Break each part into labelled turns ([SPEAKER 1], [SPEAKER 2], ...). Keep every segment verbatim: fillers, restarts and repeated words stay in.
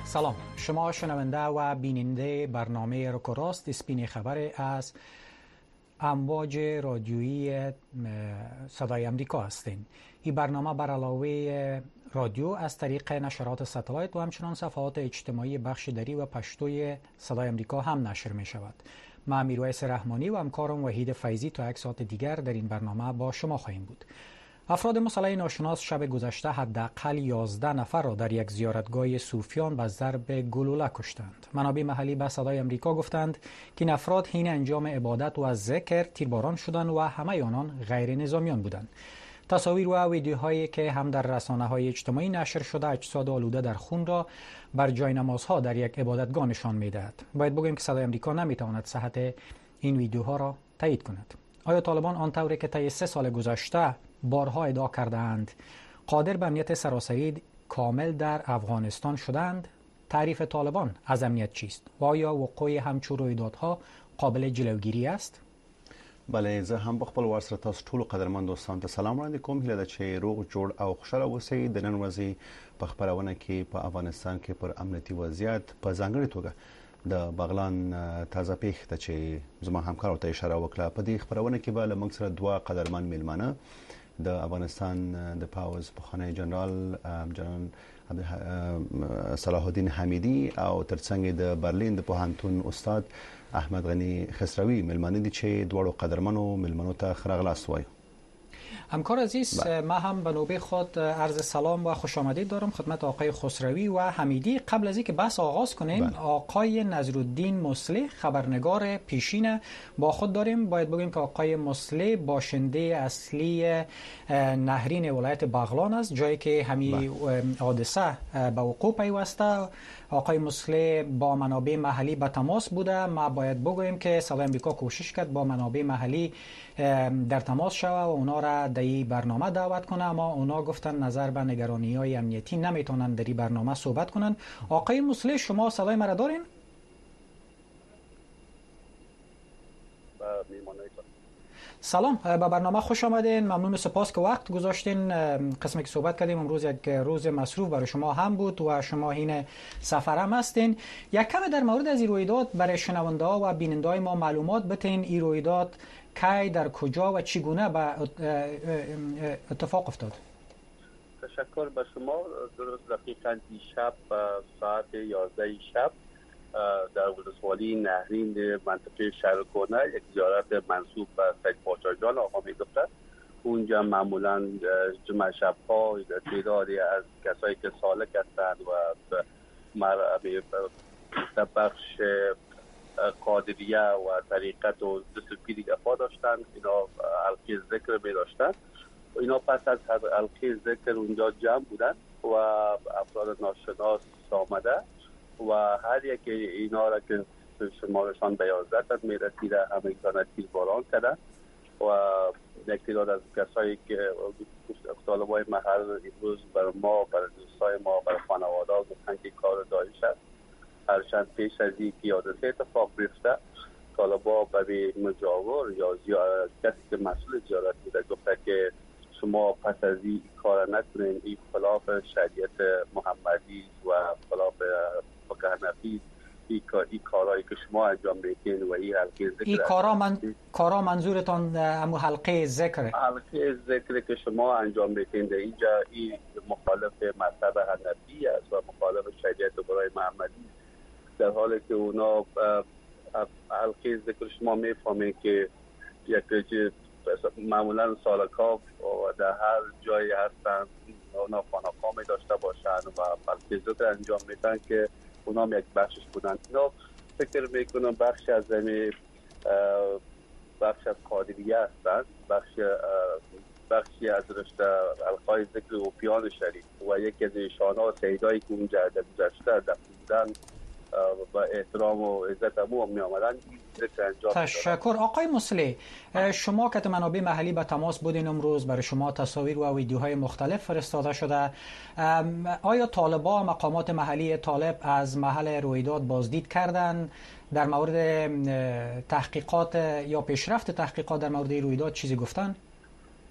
[SPEAKER 1] سلام، شما شنونده و بیننده برنامه رک و راست اسپین خبر از امواج رادیویی صدای امریکا هستین. این برنامه بر علاوه رادیو از طریق نشرات ساتلایت و همچنان صفحات اجتماعی بخش دری و پشتوی صدای امریکا هم نشر می شود. من میرویس رحمانی و همکارم وحید فیضی تا یک ساعت دیگر در این برنامه با شما خواهیم بود. افراد مسلح ناشناس شب گذشته حداقل یازده نفر را در یک زیارتگاه صوفیان به ضرب گلوله کشتند. منابع محلی به صدای امریکا گفتند که این افراد حین انجام عبادت و ذکر تیرباران شدند و همه آنان غیر نظامیان بودند. تصاویر و ویدیوهایی که هم در رسانه‌های اجتماعی نشر شده اجساد آلوده در خون را بر جای نمازها در یک عبادتگاه نشان می‌دهد. باید بگویم که صدای امریکا نمی‌تواند صحت این ویدیوها را تایید کند. آیا طالبان آنطوری که طی سه سال گذشته بارها ادعا کرده‌اند قادر به امنیت سراسری کامل در افغانستان شدند؟ تعریف طالبان از امنیت چیست؟ و آیا وقوع همچون رویدادها قابل جلوگیری است؟
[SPEAKER 2] بله، زه هم په خپل وار سره تاسو ټول قدرمن دوستان ته سلام وړاندې کوم. هیله ده چې روغ جوړ او خوشاله اوسئ. د نن ورځې په خبرونه کې په افغانستان کې پر امنیتي وضعیت په ځانګړې توګه د بغلان تازه پیښه ته چې زما همکار ته اشاره وکړه، په دې خبرونه کې به له موږ سره دوه قدرمن میلمانه د افغانستان د پاوز پخوانی جنرال جنرال صلاح الدین حمیدی او ترڅنګ د برلین د پوهنتون استاد احمد غنی خسروی میلمانه دي چې دوړو قدرمنو میلمنو ته خراغلاس وایو.
[SPEAKER 1] همکار عزیز، ما هم به نوبه خود عرض سلام و خوش آمدید دارم خدمت آقای خسروی و حمیدی. قبل از اینکه بحث آغاز کنیم بله. آقای نظرالدین مصلح خبرنگار پیشین با خود داریم. باید بگیم که آقای مصلح باشنده اصلی نهرین ولایت بغلان است، جایی که همین حادثه به وقوع پیوسته. آقای مصلح با منابع محلی به تماس بوده. ما باید بگوییم که صدای امریکا کوشش کرد با منابع محلی در تماس شوه و اونا را در این برنامه دعوت کنه، اما اونا گفتن نظر به نگرانی‌های امنیتی نمیتونن در این برنامه صحبت کنن. آقای مصلح، شما صدای مرا دارین؟ سلام، به برنامه خوش آمدین. ممنون، سپاس که وقت گذاشتین. قسمی که صحبت کردیم امروز یک روز مصروف برای شما هم بود و شما این سفر هم هستین. یک کم در مورد از این رویداد برای شنونده ها و بیننده های ما معلومات بتین. این رویداد کی، در کجا و چگونه به اتفاق افتاد؟
[SPEAKER 3] تشکر به شما. درست دقیقاً دیشب ساعت یازده شب در ولسوالی نهرین منطقه شهرکونه یک زیارت منسوب به سید پاشا جان آقا میگفتن. اونجا معمولا جمعه شب‌ها تعدادی از کسایی که سالک هستند و در بخش قادریه و طریقت و دستگیری افا داشتن، اینا حلقه ذکر می داشتن. اینا پس از حلقه ذکر اونجا جمع بودن و افراد ناشناس آمده و هر یک اینا را که شمارشان به یازده می رسیده همه اینا تیرباران کردن و یک تعداد از کسایی که طالبای محل امروز بر ما، بر دوستای ما، بر خانواده گفتن که کار داعش است. هرچند پیش از این که حادثه اتفاق بیفته طالبا به مجاور یا زیارت کسی که مسئول زیارت بوده گفته که شما پس از این کار نکنین، این خلاف شریعت محمدی و خلاف فقه حنفی، این ای کارهایی که شما انجام میدین و این حلقه ذکر.
[SPEAKER 1] این کارا من کارا منظورتان همو حلقه ذکر؟
[SPEAKER 3] حلقه ذکر که شما انجام میدین در اینجا این مخالف مذهب حنفی است و مخالف شریعت برای محمدی، در حالی که اونا حلقه ذکر شما میفهمین که یک معمولا سالکا و در هر جایی هستن اونا خانقاه می داشته باشن و حلقه ذکر انجام میدن که اونا هم یک بخشش بودن. اینا فکر میکنم بخش از زمین بخش از قادریه هستن، بخش بخشی از رشته حلقه ذکر اوپیان شریف و یکی از ایشان ها سیدایی که اونجا در گذشته در بودن و احترام و عزت امو هم می آمدن.
[SPEAKER 1] تشکر. آقای مصلح، شما که منابع محلی به تماس بودین امروز، برای شما تصاویر و ویدیوهای مختلف فرستاده شده. آیا طالبا مقامات محلی طالب از محل رویداد بازدید کردن؟ در مورد تحقیقات یا پیشرفت تحقیقات در مورد رویداد چیزی گفتن؟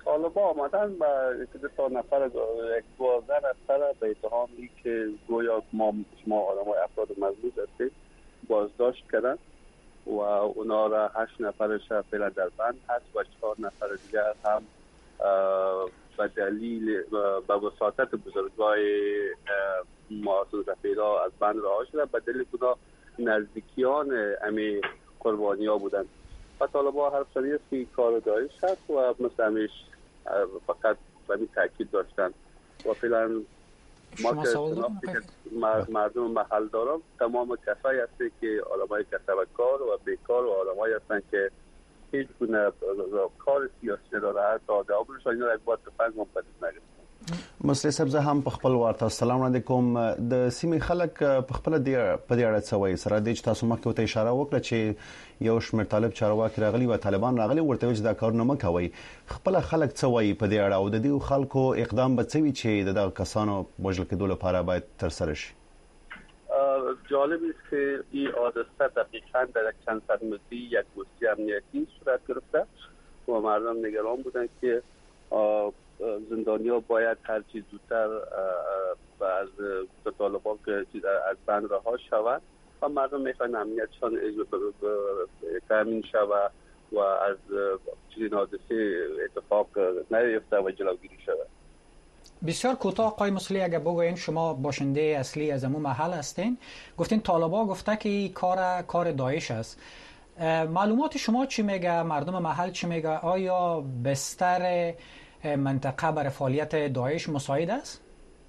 [SPEAKER 3] طالبان آمدن و یک دو نفر یک دوازده نفر به اتهامی که گویا ما شما آدمای افراد مظلوم هستید بازداشت کردن و اونا را هشت نفرش فعلا در بند هست و چهار نفر دیگر هم به دلیل به وساطت بزرگای مؤسسه پیدا از بند رها شدن به دلیل اونا نزدیکیان امی قربانی ها بودن و طالبان حرف زده است که کار داعش هست و مثل همیش فقط به این تاکید داشتن و فعلا ما که مردم محل دارم تمام کسایی هستی که آدمای کسبکار و بیکار و آدمایی هستن که هیچ گونه کار سیاسی نداره حتی آدمش اینا یک بار تفنگ هم پدید نگرفتن.
[SPEAKER 2] مسلې صاحب زه هم په خپل ورته سلام وړاندې کوم د سیمې خلک په خپل د په دې اړه څه وایي سره د تاسو مخکې ته اشاره وکړه چې یو شمېر طالب چارواکي راغلي و طالبان راغلي ورته چې دا کارونه مه کوي خپل خلک څه وایي په دې اړه او د دې خلکو اقدام به څه وي چې د کسانو وژل کېدو لپاره باید تر سره شي.
[SPEAKER 3] جالب است که این حادثه دقیقاً در چند صد متری یک گستی امنیتی صورت گرفته و مردم نگران بودند که زندانی‌ها باید هر چیز زودتر از طالبان که از بند رها شوند و مردم میخوان امنیتشان تامین شود و از چیزی حادثه اتفاق نیفته و جلوگیری شود.
[SPEAKER 1] بسیار کوتاه آقای مصلی اگر بگوین شما باشنده اصلی از امون محل هستین گفتین طالبان گفته که کار کار داعش است معلومات شما چی میگه مردم محل چی میگه آیا بستر منطقه برای فعالیت داعش مساعد است؟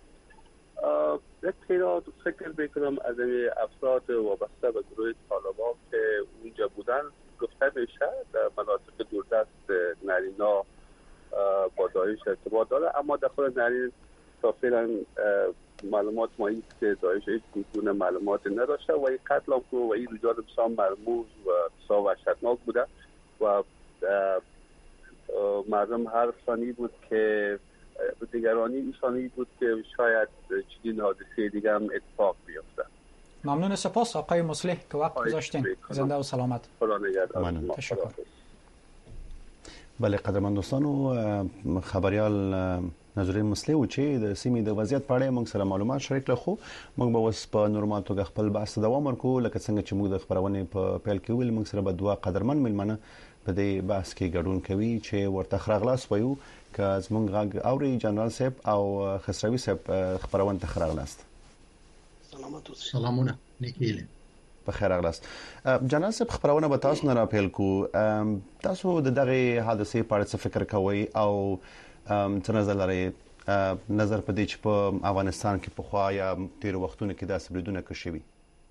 [SPEAKER 3] یک تعداد فکر بکنم از افراد وابسته به گروه طالبان که اونجا بودن گفته میشه در مناطق دوردست نرینا با داعش ارتباط داره اما در خود نرین تا فعلا معلومات ما است که داعش هیچ گونه معلومات نداشته و این قتل هم و این رویداد بسیار مرموز و بسیار وحشتناک بوده و مردم هر ثانی بود که دیگرانی ایشانی بود که شاید چنین حادثه دیگه هم اتفاق بیفته.
[SPEAKER 1] ممنون سپاس آقای مصلح که وقت گذاشتین. زنده و سلامت.
[SPEAKER 3] خدا نگهدار.
[SPEAKER 1] تشکر.
[SPEAKER 2] بله قدرمن دوستانو خبريال نظری مصلح و چې د سیمې د وضعیت په اړه موږ سره معلومات شریک کړو خو موږ به اوس په نورمال توګه خپل بحث دوام ورکو لکه څنګه چې موږ د خبرونه په پیل کې ویل موږ سره به دوا قدرمن ملمنه په دې بحث کې ګډون کوي چې ورته خراغلاس وایو که زمونږ غږ اوري جنرال صاحب او خسروي صاحب خبرونه خراغلاست.
[SPEAKER 4] سلامات سلامونه نیکیله
[SPEAKER 2] په خیر اغلاست. جنرال صاحب خبرونه به تاسو نه راپیل کو تاسو د دغه حادثه په اړه څه فکر کوئ او څه نظر لرئ نظر په دې چې په افغانستان کې په خوا یا تیر وختونو کې داسې بریدونه کشوي؟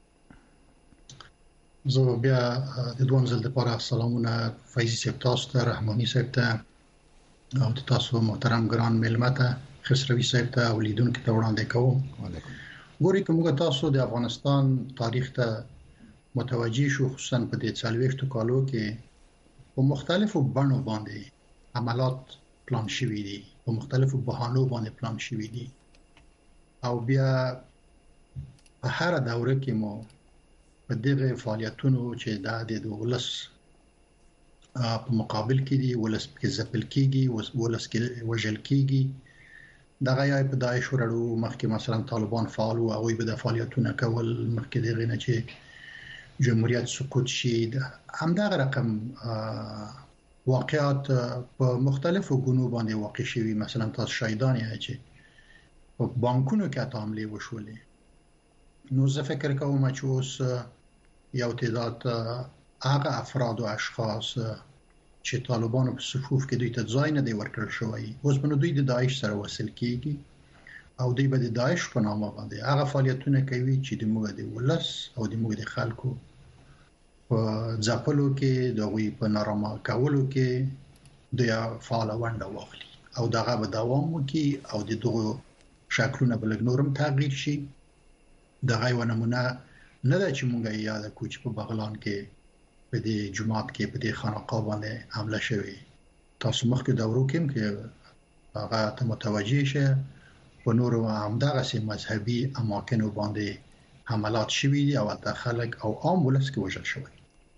[SPEAKER 4] زه بیا د دوه ځل لپاره سلامونه فایزي صاحب تاسو ته رحماني صاحب ته او تاسو محترم ګران ملمته خسروي صاحب ته او لیدونکو ته وړاندې کوم. ګوري کومه تاسو د افغانستان تاریخ ته متوجي شو خصوصا په دې څلويختو کالو کې په مختلفو بڼو باندې عملات پلان شوي دي په مختلفو بهانو باندې پلان شوي دي او بیا په هر دوره کې مو په دغه فعالیتونو چې د ولس په مقابل کې دي ولس کې ځپل کېږي ولس کې وژل کېږي دغه یا په داعش ورړو مخکې مثلا طالبان فعال او هغه به د فعالیتونو کول مخکې دغه نه چې جمهوریت سقوط شي همدغه رقم واقعات په مختلفو ګونو باندې واقع شوي مثلا تاسو شاهدان یې چې په بانکونو کې حمله وشولې نو زه فکر کوم چې اوس یو تعداد هغه افراد او اشخاص چې طالبانو په صفوف کې دوی ته ځای نه دی ورکړل شوی اوس په دوی د داعش سره وصل کیږي او دوی به د داعش په نامه باندې هغه فعالیتونه کوي چې د موږ د ولس او د موږ د خلکو په ځپلو کې دوی په نارامه کولو کې د فعال ونډه واخلي او دغه به دوام وکړي او د دغه شکلونه بل نورم تغییر شي دغه یو نمونه نه ده چې موږ یې یاد کوو چې په بغلان کې په دې جماعت کې په دې خانقاه باندې حمله شوې تاسو مخکې دا ورو کوم کې هغه ته متوجي شه په نورو همدغه سي مذهبي اماکن باندې حملات شوي دي او د خلک او عام ولس کې وژل شوی.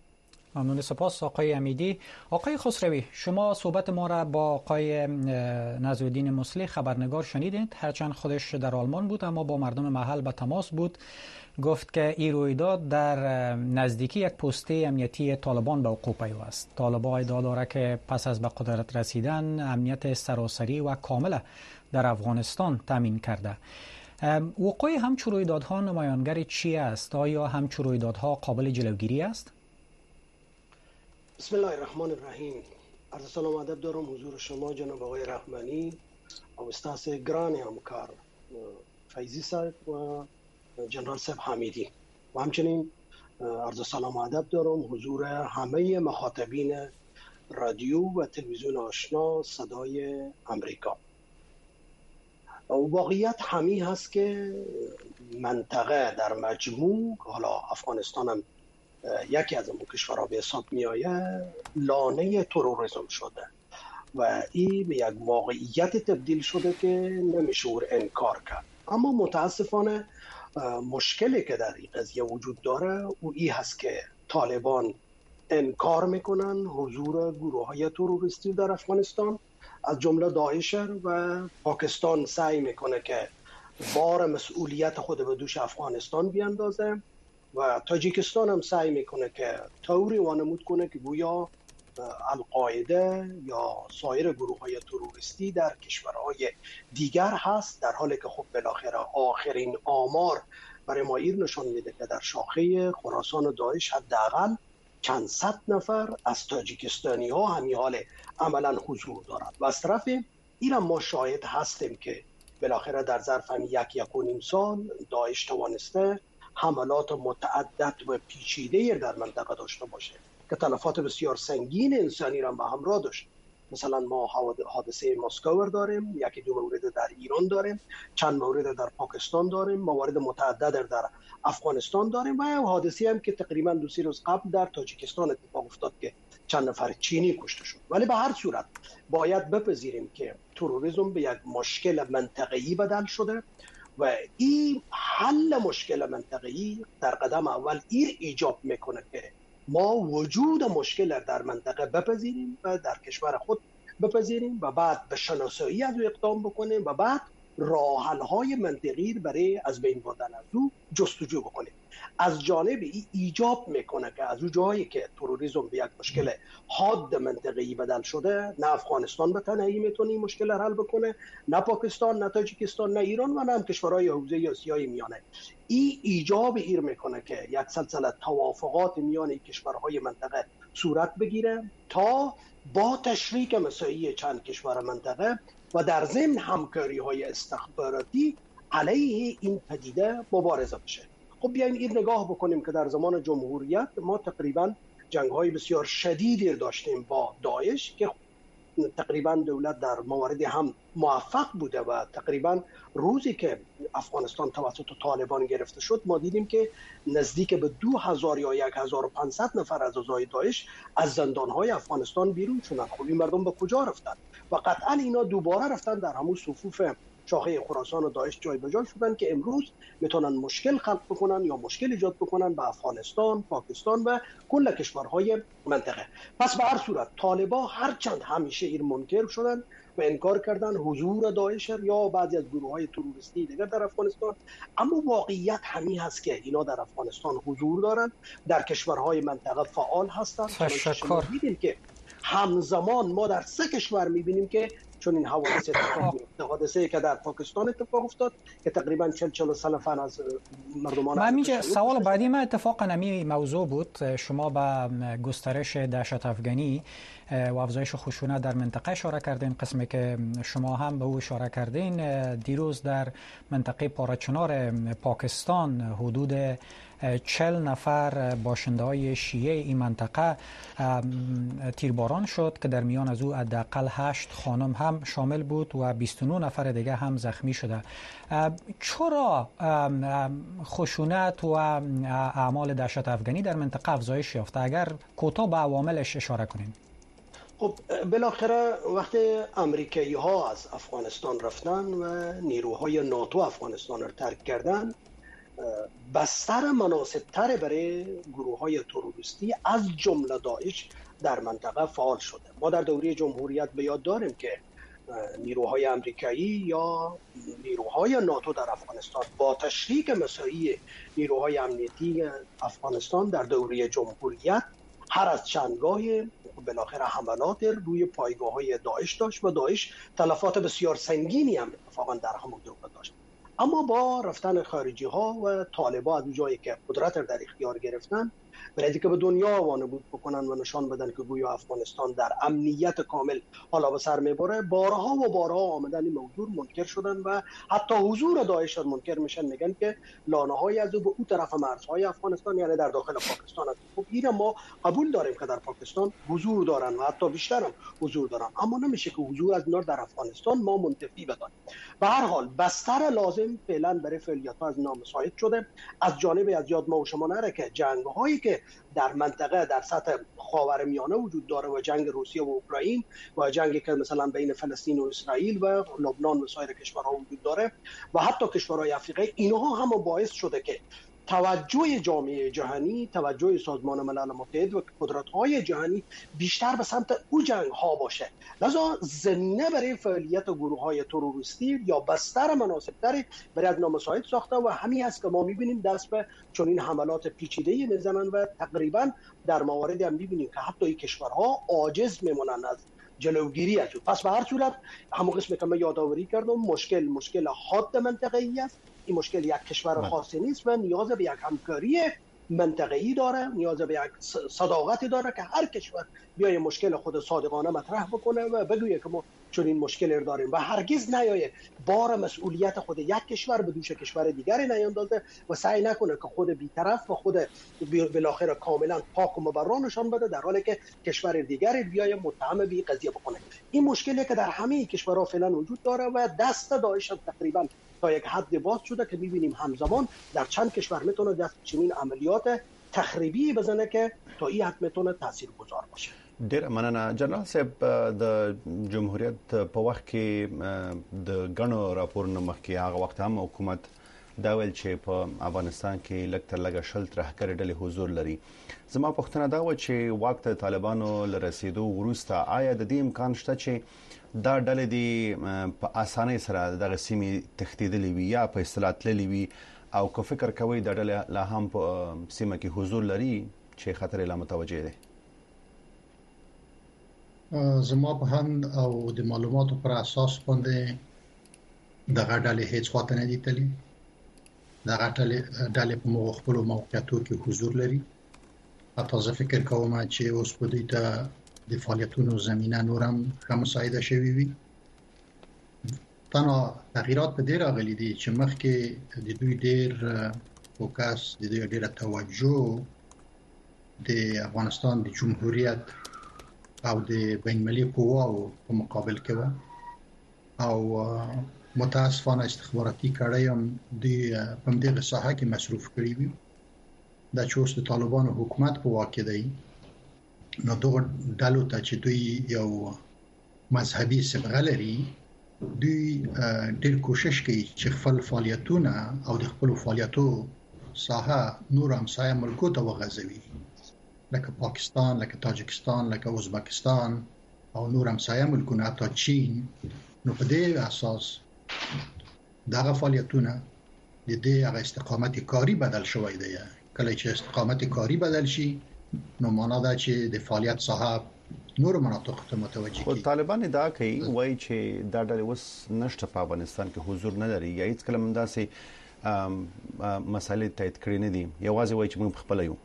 [SPEAKER 1] ممنون، سپاس آقای امیدی. آقای خسروی، شما صحبت ما را با آقای نظرالدین مصلح خبرنگار شنیدید، هرچند خودش در آلمان بود اما با مردم محل به تماس بود. گفت که این رویداد در نزدیکی یک پسته امنیتی طالبان به وقوع پیوست. طالبان ادعا دارد که پس از به قدرت رسیدن امنیت سراسری و کامل در افغانستان تامین کرده. وقوع همچون رویدادها نمایانگر چی است؟ آیا همچون رویدادها قابل جلوگیری است؟
[SPEAKER 5] بسم الله الرحمن الرحیم. عرض سلام و ادب دارم حضور شما جناب آقای رحمانی و استاد گران همکار فیضی صاحب و جنرال صاحب حمیدی و همچنین عرض سلام و ادب دارم حضور همه مخاطبین رادیو و تلویزیون آشنا صدای امریکا. واقعیت همی هست که منطقه در مجموع، حالا افغانستان هم یکی از اون کشورها به حساب می آید، لانه تروریسم شده و این به یک واقعیت تبدیل شده که نمیشه انکار کرد. اما متاسفانه مشکلی که در این قضیه وجود داره او این هست که طالبان انکار میکنن حضور گروه های تروریستی در افغانستان، از جمله داعش، و پاکستان سعی میکنه که بار مسئولیت خود به دوش افغانستان بیاندازه و تاجیکستان هم سعی میکنه که طوری وانمود کنه که گویا القاعده یا سایر گروه های تروریستی در کشورهای دیگر هست، در حالی که خب بالاخره آخرین آمار برای ما ایر نشان میده که در شاخه خراسان و داعش حداقل چند صد نفر از تاجیکستانی ها همین حال عملا حضور دارند و از طرف این هم ما شاهد هستیم که بالاخره در ظرف یک یک و نیم سال داعش توانسته حملات متعدد و پیچیده در منطقه داشته باشه که تلفات بسیار سنگین انسانی را به همراه داشت. مثلا ما حادثه مسکو داریم، یکی دو مورد در ایران داریم، چند مورد در پاکستان داریم، موارد متعدد در افغانستان داریم و حادثه هم که تقریبا دو سه روز قبل در تاجیکستان اتفاق افتاد که چند نفر چینی کشته شد. ولی به هر صورت باید بپذیریم که تروریسم به یک مشکل منطقه‌ای بدل شده و این حل مشکل منطقه‌ای در قدم اول این ایجاب میکنه که ما وجود مشکل در منطقه بپذیریم و در کشور خود بپذیریم و بعد به شناسایی از او اقدام بکنیم و بعد راه حل‌های منطقی برای از بین بردن از او جستجو بکنیم. از جانب ای ایجاب میکنه که از او جایی که تروریسم به یک مشکل حاد منطقه‌ای بدل شده، نه افغانستان به تنهایی میتونه این مشکل حل بکنه، نه پاکستان، نه تاجیکستان، نه ایران و نه هم کشورهای حوزه آسیای میانه. این ایجاب ایر میکنه که یک سلسله توافقات میان کشورهای منطقه صورت بگیره تا با تشریک مساعی چند کشور منطقه و در ضمن همکاری های استخباراتی علیه این پدیده مبارزه بشه. خب بیاین این نگاه بکنیم که در زمان جمهوریت ما تقریبا جنگ های بسیار شدیدی داشتیم با داعش که تقریبا دولت در موارد هم موفق بوده و تقریبا روزی که افغانستان توسط طالبان گرفته شد ما دیدیم که نزدیک به دو هزار یا یک هزار و پانصد نفر از اعضای داعش از زندانهای افغانستان بیرون شدن. خب این مردم به کجا رفتن؟ و قطعا اینا دوباره رفتن در همون صفوف شاخه خراسان و داعش جای به جای شدن که امروز میتونن مشکل خلق بکنن یا مشکل ایجاد بکنن به افغانستان، پاکستان و کل کشورهای منطقه. پس به هر صورت طالبان هرچند همیشه این منکر شدن و انکار کردن حضور داعش یا بعضی از گروه‌های تروریستی دیگر در افغانستان، اما واقعیت همین هست که اینا در افغانستان حضور دارن، در کشورهای منطقه فعال هستن.
[SPEAKER 1] تشکر.
[SPEAKER 5] دیدیم که همزمان ما در سه کشور میبینیم که چون این حوادث حادثه‌ای که در پاکستان اتفاق افتاد که تقریبا چهل چهل و سه نفر از مردمان
[SPEAKER 1] من میگه سوال بعدی من اتفاقا نمی موضوع بود. شما به گسترش دهشت افغانی و افزایش خشونت در منطقه اشاره کردین، قسمی که شما هم به او اشاره کردین. دیروز در منطقه پارچنار پاکستان حدود چهل نفر باشنده های شیعه این منطقه تیرباران شد که در میان از او حداقل هشت خانم هم شامل بود و بیست و نه نفر دیگه هم زخمی شده. چرا خشونت و اعمال دهشت افغانی در منطقه افزایش یافته؟ اگر کوتاه به عواملش اشاره کنین.
[SPEAKER 5] خب بالاخره وقتی امریکایی ها از افغانستان رفتن و نیروهای ناتو افغانستان را ترک کردن، بستر مناسبتر برای گروه های تروریستی از جمله داعش در منطقه فعال شده. ما در دوره جمهوریت به یاد داریم که نیروهای امریکایی یا نیروهای ناتو در افغانستان با تشریک مساعی نیروهای امنیتی افغانستان در دوره جمهوریت هر از چندگاه بالاخره حملات روی پایگاه های داعش داشت و داعش تلفات بسیار سنگینی هم اتفاقا در همون دوره داشت. اما با رفتن خارجی ها و طالبان از جایی که قدرت در اختیار گرفتن، برای اینکه به دنیا وانمود بکنن و نشان بدن که گویا افغانستان در امنیت کامل حالا به سر میبره، بارها و بارها آمدن این موضوع منکر شدن و حتی حضور داعش منکر میشن، میگن که لانه های از او به اون طرف مرزهای افغانستان یعنی در داخل پاکستان است. خب این ما قبول داریم که در پاکستان حضور دارن و حتی بیشتر هم حضور دارن، اما نمیشه که حضور از اینا در افغانستان ما منتفی بدانیم. به هر حال بستر لازم فعلا برای فعالیت‌ها از نامساعد شده. از جانب از یاد ما و شما نره که جنگ‌هایی که در منطقه در سطح خاورمیانه وجود داره و جنگ روسیه و اوکراین و جنگی که مثلا بین فلسطین و اسرائیل و لبنان و سایر کشورها وجود داره و حتی کشورهای افریقایی، اینها هم باعث شده که توجه جامعه جهانی، توجه سازمان ملل متحد و قدرت‌های جهانی بیشتر به سمت او جنگ‌ها باشه. لذا زمینه برای فعالیت گروه‌های تروریستی یا بستر مناسب‌تری برای از نامساعد ساخته و همین است که ما می‌بینیم دست به چنین حملات پیچیده‌ای می‌زنن و تقریباً در مواردی هم می‌بینیم که حتی این کشورها عاجز می‌مونن از جلوگیری از او. پس به هر صورت همون قسمی که من یادآوری کردم، مشکل مشکل حاد منطقه‌ای است. این مشکل یک کشور خاصی نیست و نیاز به یک همکاری منطقه‌ای داره، نیاز به یک صداقتی داره که هر کشور بیای مشکل خود صادقانه مطرح بکنه و بگویه که ما چون این مشکل داریم و هرگز نیایه بار مسئولیت خود یک کشور به دوش کشور دیگری نیاندازه و سعی نکنه که خود بی‌طرف و خود بالاخره کاملا پاک و مبرا نشان بده، در حالی که کشور دیگری بیای متهم به قضیه بکنه. این مشکلی که در همه کشورها فعلا وجود داره و دست داعش تقریبا تا یک حد باز شده که می‌بینیم همزمان در چند کشور میتونه دست چنین عملیات تخریبی بزنه که تا این حد میتونه تاثیرگذار باشه.
[SPEAKER 2] ډیر مننه جنرال صاحب. د جمهوریت په وخت کې د غنو راپورونو مخکې هغه وخت هم حکومت دا ویل چې په افغانستان کې لږ تر لږه شل ترهګر ډلې حضور لري. زما پوښتنه دا و چې وخت طالبانو لرسیدو وروسته آیا د دې امکان شته چې دا ډلې دی په اسانۍ سره د سیمې تخدیدلې وي یا په اصطلاح تللې وي، او که فکر کوي دا ډلې لا هم په سیمه کې حضور لري چې خطر لا متوجه دي؟
[SPEAKER 4] زما په هم او د معلوماتو پر اساس باندې دغه ډلې هیڅ خواته نه دي تللي. دغه ډلې په مختلفو موقعیتونو کې حضور لري. حتی زه فکر کوم چې اوس په دې ته د فعالیتونو زمینه نورم هم مساعده شوي وي. تنها تغییرات په ډیر راغلي دي چې مخکې د دوی ډیر فوکس، د دوی ډیره توجه د افغانستان د جمهوریت او د بین‌المللي قواو په مقابل کې و، او متاسفانه استخباراتي کړۍ هم د په دغه ساحه کې مصروف کړي وي. دا چې اوس د طالبانو حکومت په واک کې دی، نو دغه ډلو ته چې دوی یو مذهبي صبغه لري، دوی ډېر کوشش کوي چې خپل فعالیتونه او د خپل فعالیتو ساحه نور همسایه ملکو ته وغځوي، لکه پاکستان، لکه تاجکستان، لکه ازبکستان او نور همسایه ملکونه، حتی چین. نو په دې اساس دغه فعالیتونه د دې هغه استقامت کاری بدل شوی دی. کله چې استقامت کاری بدل شي، نو معنا دا چې د فعالیت صاحب نور مناطق ته متوجه
[SPEAKER 2] کی. طالبان ادعا کوي وایي چې دا ډلې اوس نشته په افغانستان کې حضور نه لري، یا هیڅ کلم داسې مسالې تایید کړې نه دي، یوازې وایي چې موږ خپل یو.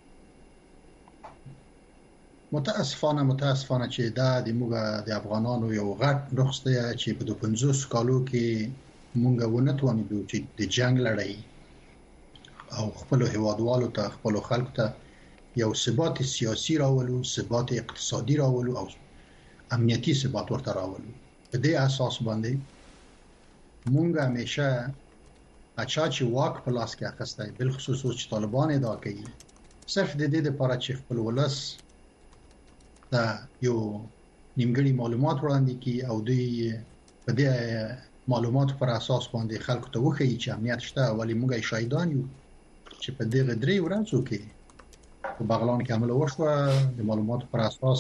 [SPEAKER 4] متاسفانه متاسفانه چې دا د موږ د افغانانو یو غټ نقص دی چې په پنځوس کالو کې موږ ونه توانیدو چې د جنگ لړۍ او خپل هیوادوالو ته، خپل خلکو ته یو ثبات سیاسي راولو، ثبات اقتصادي راولو او امنیتي ثبات ورته راولو. په دې اساس باندې موږ همیشه اچھا چې واک په لاس کې اخیستی، بل خصوص چې طالبان ادعا کوي صرف د دې لپاره چې خپل ولس دا یو نیمګړي معلومات وړاندې کړي او دوی په دې معلومات پر اساس باندې خلکو ته وښیي چې امنیت شته، ولی موږ شاهدان یو چې په دغه درې ورځو کې په بغلان کې عمل وشو د معلوماتو پر اساس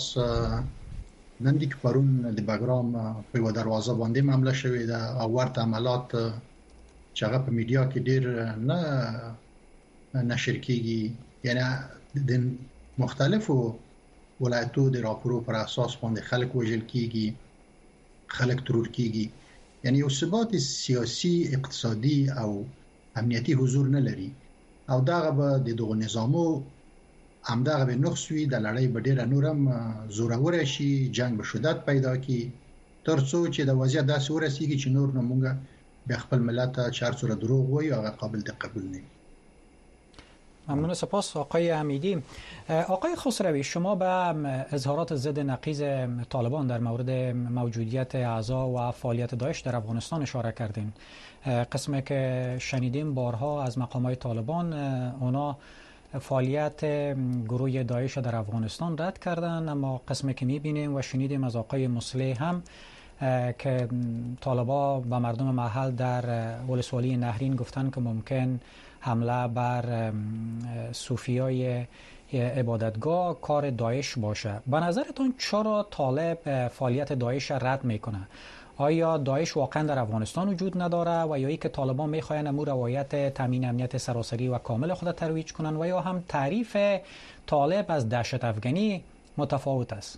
[SPEAKER 4] نن د پرون د بګرام په یو دروازه باندې معاملې شوې ده او ورته عملات چې هغه په میډیا کې ډېر نه نشر کیږي، یعنی د مختلفو ولایتو د راپورو پر اساس باندې خلک وژل کیږي، خلک ترور کیږي، یعنی یو ثبات سیاسي، اقتصادي او امنیتي حضور نه لري او دغه به د دغه نظامو همدغه به نقصوي د لړۍ به ډېر نورم زورور شي، جنگ به شدت پیدا کی ترڅو چې د وضعیت داسې ورسیږي چې نور نمونږ به خپل ملت ته چارڅوره دروغ وایي او قابل د قبول نه.
[SPEAKER 1] ممنون، سپاس آقای حمیدی. آقای خسروی، شما به اظهارات ضد نقیض طالبان در مورد موجودیت اعضا و فعالیت داعش در افغانستان اشاره کردین. قسمی که شنیدیم بارها از مقامات طالبان، اونا فعالیت گروه داعش در افغانستان رد کردن، اما قسمی که میبینیم و شنیدیم از آقای مصلح هم که طالبان به مردم محل در ولسوالی نهرین گفتن که ممکن حمله بر صوفیای عبادتگاه کار داعش باشه. به نظرتون چرا طالب فعالیت داعش رد میکنه؟ آیا داعش واقعا در افغانستان وجود نداره و یا ای که طالبان میخواین امور روایت تامین امنیت سراسری و کامل خود ترویج کنن و یا هم تعریف طالب از دهشت افغانی متفاوت است؟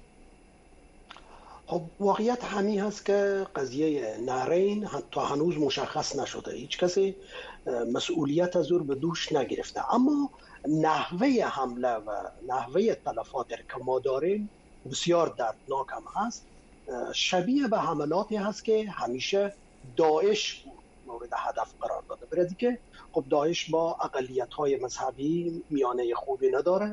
[SPEAKER 5] خب واقعیت همین هست که قضیه نهرین تا هنوز مشخص نشده، هیچ کسی مسئولیت از او به دوش نگرفته، اما نحوه حمله و نحوه تلفات که ما داریم بسیار دردناک هم هست، شبیه به حملاتی هست که همیشه داعش مورد هدف قرار داده. برای که خب داعش با اقلیت‌های مذهبی میانه خوبی نداره،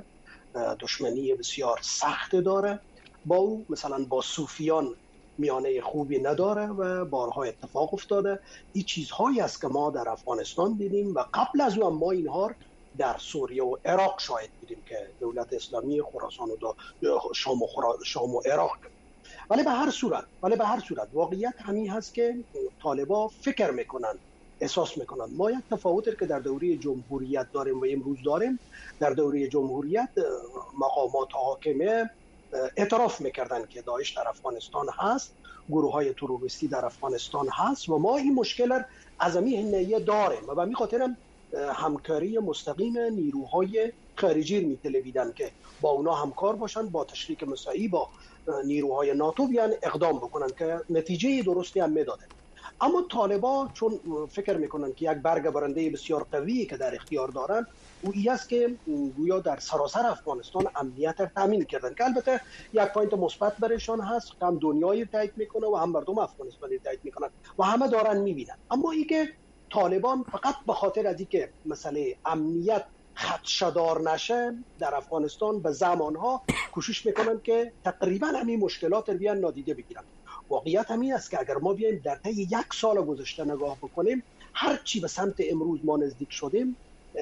[SPEAKER 5] دشمنی بسیار سخت داره، با او مثلا با صوفیان میانه خوبی نداره و بارها اتفاق افتاده. این چیزهایی است که ما در افغانستان دیدیم و قبل از او هم ما اینها در سوریه و عراق شاهد بودیم که دولت اسلامی خراسان و شام و, خرا... شام و عراق. ولی به هر صورت ولی به هر صورت واقعیت همین هست که طالبا فکر میکنن، احساس میکنن. ما یک تفاوتی که در دوره جمهوریت داریم و امروز داریم، در دوره جمهوریت مقامات حاکمه اعتراف میکردن که داعش در افغانستان هست، گروه های تروریستی در افغانستان هست و ما این مشکل از همین نهیه داریم و به همین خاطر همکاری مستقیم نیروهای خارجی میتلویدن که با اونا همکار باشن، با تشریک مساعی با نیروهای ناتو بیان اقدام بکنن که نتیجه درستی هم میداده. اما طالبان چون فکر میکنن که یک برگ برنده بسیار قوی که در اختیار دارن، او ای است که گویا در سراسر افغانستان امنیت را تامین کردن که البته یک پوینت مثبت برشان هست، هم دنیای تایید میکنه و هم مردم افغانستانی تایید میکنن و همه دارن میبینن. اما ای که طالبان فقط به خاطر از اینکه مسئله امنیت خدشه‌دار نشه در افغانستان به زمانها کوشش میکنن که تقریبا همین مشکلات رو بیان نادیده بگیرن. واقعیت همین است که اگر ما بیایم در طی یک سال گذشته نگاه بکنیم، هر چی به سمت امروز ما نزدیک شدیم،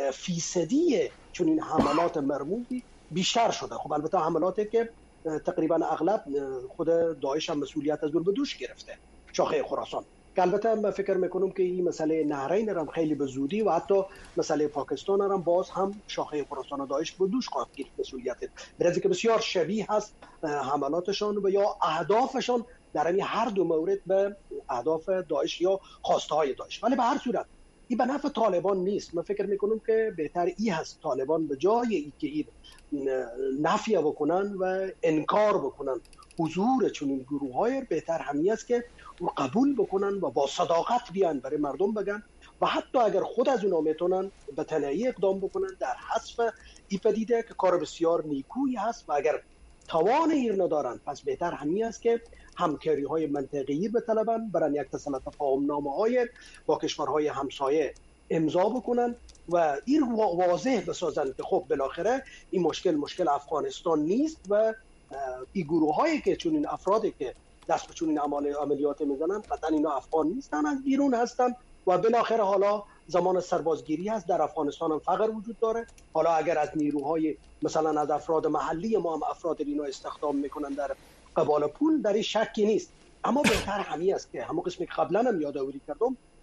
[SPEAKER 5] فیصدی چون این حملات مرموزی بیشتر شده. خب البته حملاتی که تقریبا اغلب خود داعش هم مسئولیت از اون به دوش گرفته، شاخه خراسان، که البته من فکر میکنم که این مسئله نهرین هم خیلی به زودی و حتی مسئله پاکستان هم باز هم شاخه خراسان و داعش به دوش خواهد گرفت مسئولیت، برای که بسیار شبیه هست حملاتشان و یا اهدافشان در این هر دو مورد به اهداف داعش یا خواسته های داعش. ولی به هر صورت این به نفع طالبان نیست. من فکر میکنم که بهتر این هست طالبان به جای ای که این نفی بکنن و انکار بکنن حضور چنین گروه های، بهتر همین است که قبول بکنن و با صداقت بیان برای مردم بگن و حتی اگر خود از اونا میتونن به تنهایی اقدام بکنن در حذف این پدیده که کار بسیار نیکویی هست و اگر توان این ندارن، پس بهتر همین است که همکاری های منطقه‌ای بطلبن، برای یک تصمیم تفاهم نامه های با کشورهای همسایه امضا بکنن و این واضح بسازن که خب بالاخره این مشکل مشکل افغانستان نیست و این گروه هایی که چون این افرادی که دست به چون این عملیات میزنن قطعا اینا افغان نیستن، از بیرون هستن و بالاخره حالا زمان سربازگیری هست، در افغانستان هم فقر وجود داره. حالا اگر از نیروهای مثلا از افراد محلی ما هم افراد اینا استخدام میکنن در قبال پول، در این شکی نیست. اما بهتر همین است که همون قسمی که قبلا هم یادآوری کردم،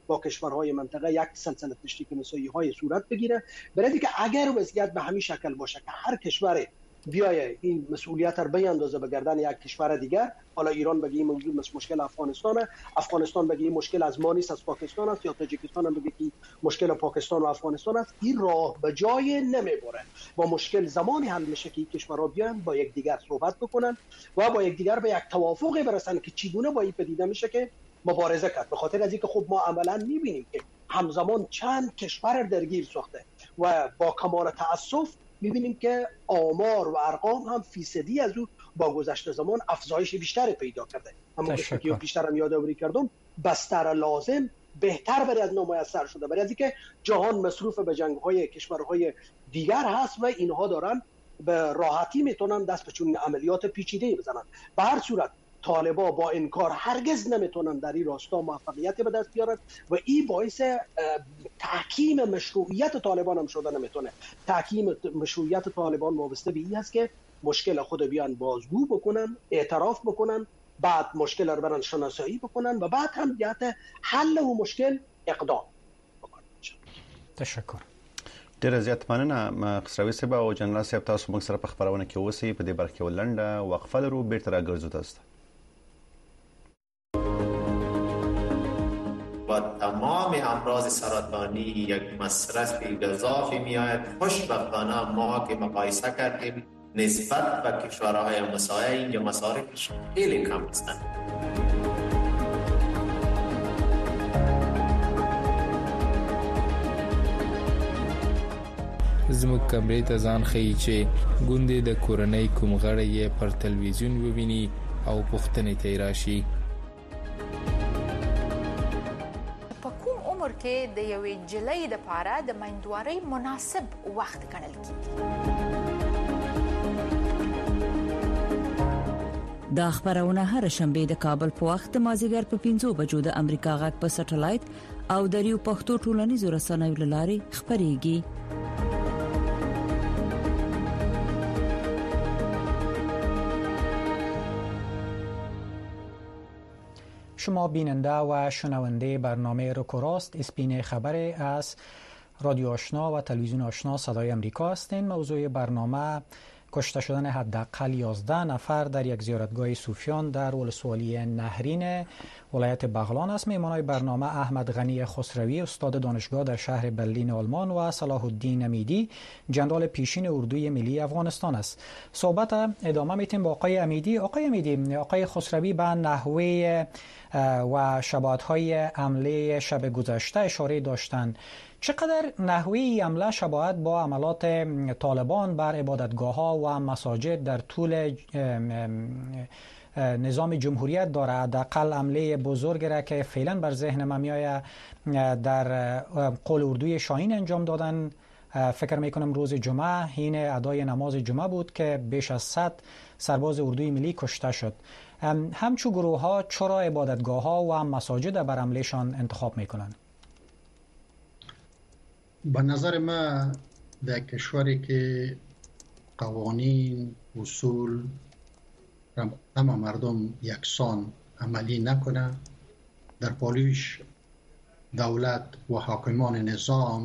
[SPEAKER 5] با کشورهای منطقه یک سلسله تشریک نسایی های صورت بگیره، برای اینکه اگر وضعیت به همین شکل باشه که هر کشور بیایه این مسئولیت رو بیاندازه به گردن یک کشور دیگر، حالا ایران بگه این موضوع مشکل افغانستانه، افغانستان بگه این مشکل از ما نیست از پاکستان است، یا تاجیکستان هم بگه که مشکل پاکستان و افغانستان است، این راه به جای نمیبره. با مشکل زمانی حل میشه که این کشورها بیان با یکدیگر صحبت بکنن و با یکدیگر به یک توافقی برسن که چگونه با این پدیده میشه که مبارزه کرد. به خاطر از اینکه خب ما عملا میبینیم که همزمان چند کشور درگیر ساخته و با کمال تاسف میبینیم که آمار و ارقام هم فیصدی از او با گذشت زمان افزایش بیشتر پیدا کرده. اما که بیشتر هم یادآوری کردم، بستر لازم بهتر برای از نمایش‌سر شده، برای از اینکه جهان مصروف به جنگ‌های کشورهای دیگر هست و اینها دارن به راحتی میتونن دست به چون عملیات پیچیده بزنن. به هر صورت طالبا با انکار هرگز نمیتونن در این راستا موفقیت به دست بیارن و این باعث تحکیم مشروعیت طالبان هم شده نمیتونه. تحکیم مشروعیت طالبان وابسته به این است که مشکل خود بیان بازگو بکنن، اعتراف بکنن، بعد مشکل رو برن شناسایی بکنن و بعد هم جهت حل و مشکل اقدام بکنن.
[SPEAKER 1] تشکر.
[SPEAKER 2] ډیره زیات مننه خسروي صاحب او جنرال صاحب، تاسو موږ سره په خبرونه کې اوسئ. په دې برخه کې ولنډه وقفه لرو، بیرته راګرځو تاسو ته.
[SPEAKER 6] با تمام امراض سرطانی یک مصرف گزافی میآید. خوشبختانه ما که مقایسه کردیم نسبت به کشورهای مساوی اینجا مصارفش خیلی کم هستند.
[SPEAKER 7] زموږ کمرې ته ځان ښیي چې ګوندې د کورنۍ کوم غړی یې پر تلویزیون وویني او پوښتنې ته یې راشي.
[SPEAKER 8] په کوم عمر کې د یوې نجلۍ دپاره د میندوارۍ مناسب وخت ګڼل کېږي؟
[SPEAKER 9] دا خبرونه هر شنبه د کابل په وخت مازیګر په پنځو بجو د امریکا غږ په سټلایټ او د ریو پښتو ټولنیزو رسنیو له لارې خبرېږي.
[SPEAKER 1] شما بیننده و شنونده برنامه روکوراست اسپین خبر از رادیو آشنا و تلویزیون آشنا صدای امریکا هستین. موضوع برنامه کشته شدن حداقل یازده نفر در یک زیارتگاه صوفیان در ولسوالی نهرین ولایت بغلان است. میهمانان برنامه احمد غنی خسروی استاد دانشگاه در شهر برلین آلمان و صلاح الدین امیدی جنرال پیشین اردوی ملی افغانستان است. صحبت ادامه میتیم با آقای امیدی. آقای امیدی، آقای خسروی به نحوه و شباهت‌های حمله شب گذشته اشاره داشتند. چقدر نحوه حمله شباهت با عملات طالبان بر عبادتگاه‌ها و مساجد در طول نظام جمهوریت داره؟ حداقل حمله بزرگ را که فعلا بر ذهن من میآید در قول اردوی شاهین انجام دادن. فکر میکنم روز جمعه حین ادای نماز جمعه بود که بیش از صد سرباز اردوی ملی کشته شد. همچون گروه ها چرا عبادتگاه ها و مساجد بر حملهشان انتخاب میکنند؟
[SPEAKER 4] به نظر من در کشوری که قوانین اصول همه مردم یکسان عملی نکنه، در پالوش دولت و حاکمان نظام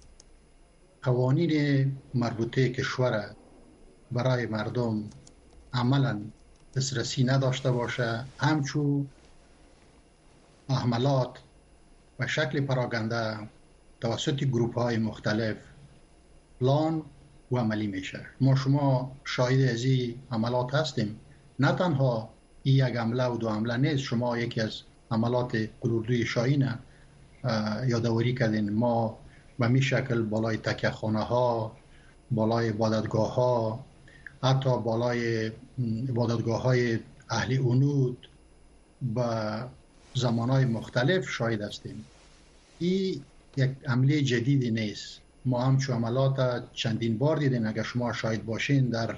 [SPEAKER 4] قوانین مربوطه کشور برای مردم عملا دسترسی نداشته باشه، همچون حملات و شکل پراگنده توسط گروپ های مختلف پلان و عملی میشه. ما شما شاهد از این عملات هستیم. نه تنها این یک حمله و دو حمله نیست. شما یکی از عملات قلوردوی شاهین یادآوری کردین. ما به می شکل بالای تکیه خانه ها، بالای عبادتگاه ها، حتی بالای عبادتگاه های اهل عنود به زمان های مختلف شاهد هستیم. این یک عمله جدیدی نیست. ما همچون عملات چندین بار دیدیم. اگر شما شاهد باشین در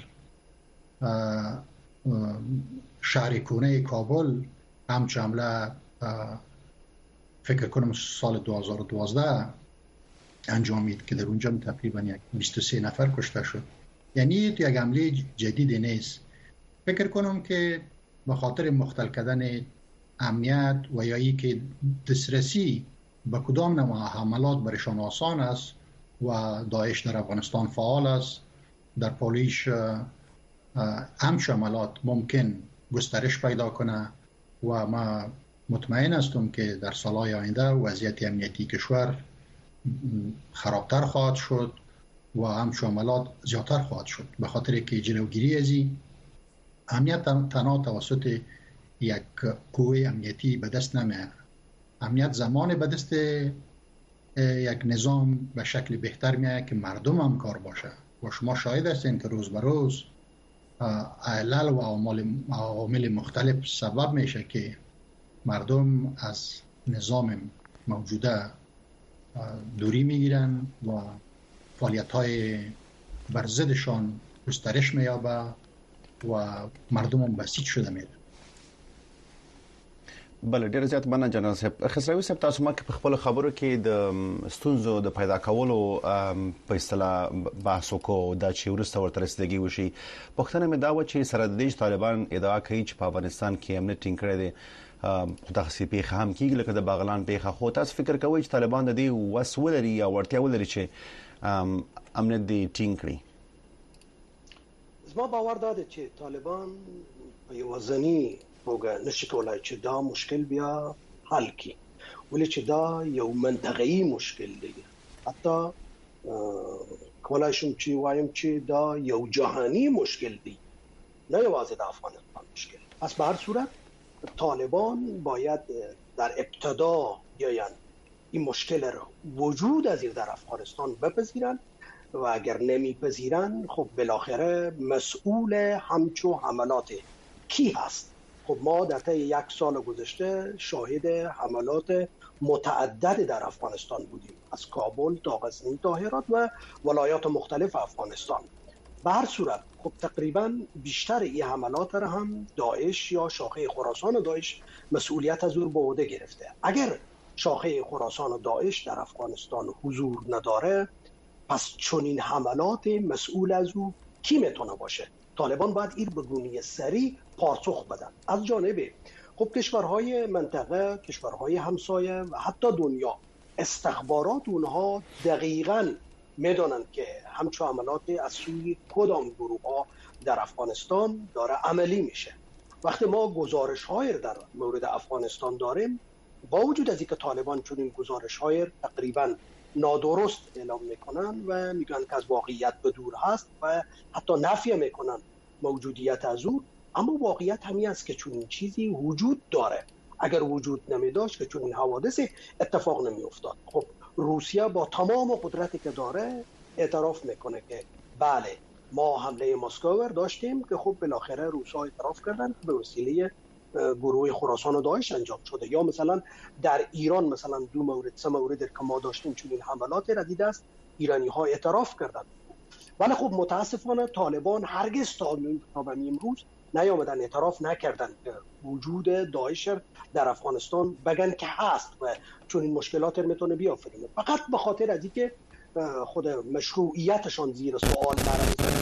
[SPEAKER 4] شهر کونه کابل همچون عمله فکر کنم سال دو هزار و دوازده انجامید که در اونجا تقریبا یک بیست و سه نفر کشته شد. یعنی یک عمله جدیدی نیست. فکر کنم که به خاطر مختل کردن امنیت و یا ای که دسترسی به کدام نوع حملات برشان آسان است و داعش در افغانستان فعال است. در پولیش همچه حملات ممکن گسترش پیدا کنه و ما مطمئن هستم که در سالهای آینده وضعیت امنیتی کشور خرابتر خواهد شد و همچه حملات زیادتر خواهد شد، به خاطر که جلوگیری از این امنیت تنها توسط یک قوه امنیتی به دست نمیاد. امنیت زمان به دست یک نظام به شکل بهتر میاد که مردم هم کار باشه و شما شاهد هستین که روز به روز علل و عوامل مختلف سبب میشه که مردم از نظام موجوده دوری میگیرن و فعالیت های بر ضدشان گسترش مییابه و مردم هم بسیج شده میره.
[SPEAKER 2] بله ډیر زیات مننه جنرال صاحب. خسروي صاحب تاسو ما کې په خپل خبرو کې د ستونزو د پیدا کولو په اصطلاح بحث وکړو دا چې ورسته ورته رسیدګي وشي. پښتنه مې دا و چې سره د دې طالبان ادعا کوي چې په افغانستان کې امنیت ټینګ کړی دی، خو تاسو په خام کې لکه د باغلان په خو تاسو فکر کوئ چې طالبان د دې وسول لري یا ورتیا ولري چې امنیت دې ټینګ کړي؟
[SPEAKER 5] زما باور داده چې طالبان په یوازنی توګه نشي کولای چې دا مشکل بیا حل کړي، ولې چې دا یو منطقه‌ای مشکل دی. حتی کولای شم چې وایم چې دا یو جهانی مشکل دی، نه یوازې د افغانستان مشکل. پس به هر صورت طالبان باید در ابتدا بیاین این مشکل را وجود از این در افغانستان بپذیرن و اگر نمیپذیرن خب بالاخره مسئول همچو حملات کی هست؟ خب ما در طی یک سال گذشته شاهد حملات متعدد در افغانستان بودیم، از کابل تا غزنی تا هرات و ولایات مختلف افغانستان. به هر صورت خب تقریبا بیشتر این حملات را هم داعش یا شاخه خراسان داعش مسئولیت از او به عهده گرفته. اگر شاخه خراسان و داعش در افغانستان حضور نداره پس چنین حملات مسئول از او کی میتونه باشه؟ طالبان باید این به گونه سریع پاسخ بدن. از جانب خب کشورهای منطقه، کشورهای همسایه و حتی دنیا، استخبارات اونها دقیقاً میدونن که همچون عملات از سوی کدام گروه ها در افغانستان داره عملی میشه. وقتی ما گزارش های در مورد افغانستان داریم، با وجود از اینکه طالبان چون این گزارش های تقریبا نادرست اعلام میکنن و میگن که از واقعیت به دور هست و حتی نفی میکنن موجودیت از او، اما واقعیت همین است که چون این چیزی وجود داره. اگر وجود نمیداشت که چون این حوادث اتفاق نمیافتاد. خب روسیه با تمام قدرتی که داره اعتراف میکنه که بله ما حمله مسکو داشتیم که خب بالاخره روس‌ها اعتراف کردن به وسیله گروه خراسان و داعش انجام شده. یا مثلا در ایران مثلا دو مورد سه مورد که ما داشتیم چون این حملات را دیده است ایرانی ها اعتراف کردن. ولی خب متاسفانه طالبان هرگز تا امروز نیامدن اعتراف نکردن که وجود داعش در افغانستان بگن که هست و چون این مشکلات رو میتونه بیافرینه. فقط به خاطر از اینکه خود مشروعیتشان زیر سوال نرسه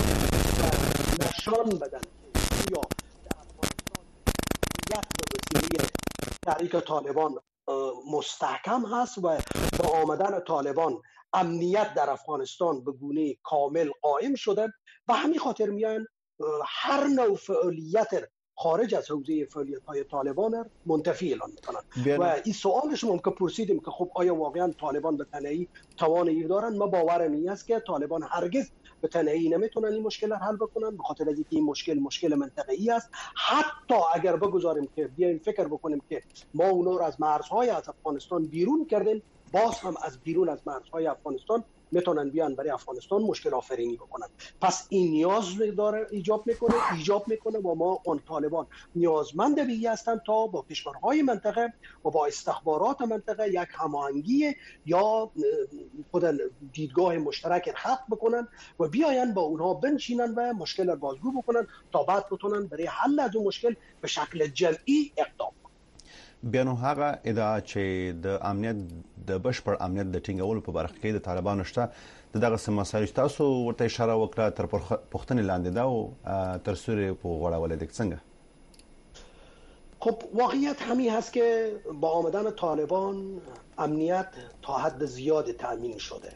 [SPEAKER 5] و نشان بدن یا در افغانستان یک به وسیله تحریک طالبان مستحکم هست و با آمدن طالبان امنیت در افغانستان به گونه کامل قائم شده و همین خاطر میان هر نوع فعالیت خارج از حوزه فعالیت‌های طالبان منتفی اعلان میکنن. و این سوالش ما که پرسیدیم که خب آیا واقعا طالبان به تنهایی توان این دارن؟ ما باورم این است که طالبان هرگز به تنهایی نمیتونن این مشکل را حل بکنن، به خاطر اینکه این مشکل مشکل منطقه‌ای است. حتی اگر بگذاریم که بیایم فکر بکنیم که ما اونا رو از مرزهای از افغانستان بیرون کردیم، باز هم از بیرون از مرزهای افغانستان میتونن بیان برای افغانستان مشکل آفرینی بکنن. پس این نیاز داره ایجاب میکنه ایجاب میکنه و ما اون طالبان نیازمند به این هستن تا با کشورهای منطقه و با استخبارات منطقه یک هماهنگی یا خود دیدگاه مشترک خلق بکنن و بیاین با اونها بنشینن و مشکل را بازگو بکنن تا بعد بتونن برای حل از اون مشکل به شکل جمعی اقدام.
[SPEAKER 2] بیا نو هغه ادعا چې د امنیت د بشپړ امنیت د ټینګولو په برخه کې د طالبانو شته د دغه سمسایل تاسو ورته اشاره وکړه تر پښتنې لاندې دا او تر سوري په غوړولې د څنګه؟
[SPEAKER 5] خب واقعیت همین هست که با آمدن طالبان امنیت تا حد زیاد تأمین شده.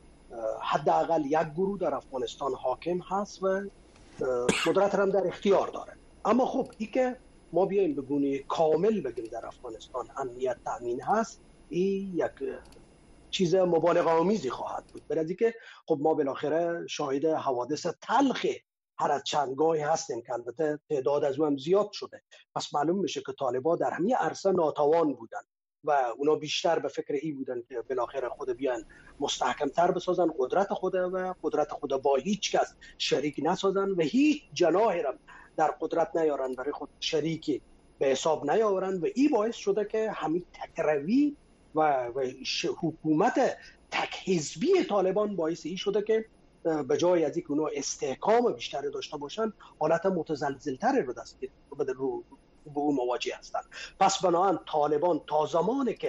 [SPEAKER 5] حداقل یک گروه در افغانستان حاکم هست و قدرت هم در اختیار داره. اما خب این که ما بیایم به گونه کامل بگیم در افغانستان امنیت تأمین هست، این یک چیز مبالغه آمیزی خواهد بود. برای که خب ما بالاخره شاهد حوادث تلخ هر از چندگاهی هستیم که البته تعداد از اون زیاد شده. پس معلوم میشه که طالبان در همین عرصه ناتوان بودن و اونا بیشتر به فکر این بودن که بالاخره خود بیان مستحکم تر بسازن قدرت خود و قدرت خود با هیچ کس شریک نسازن و هیچ جناحی را در قدرت نیارن برای خود شریکی به حساب نیاورن و این باعث شده که همین تکروی و, و حکومت تک حزبی طالبان باعث این شده که به جای از اینکه اونا استحکام بیشتری داشته باشن حالت متزلزل‌تر رو دست رو به او مواجه هستند. پس بنابراین طالبان تا زمانی که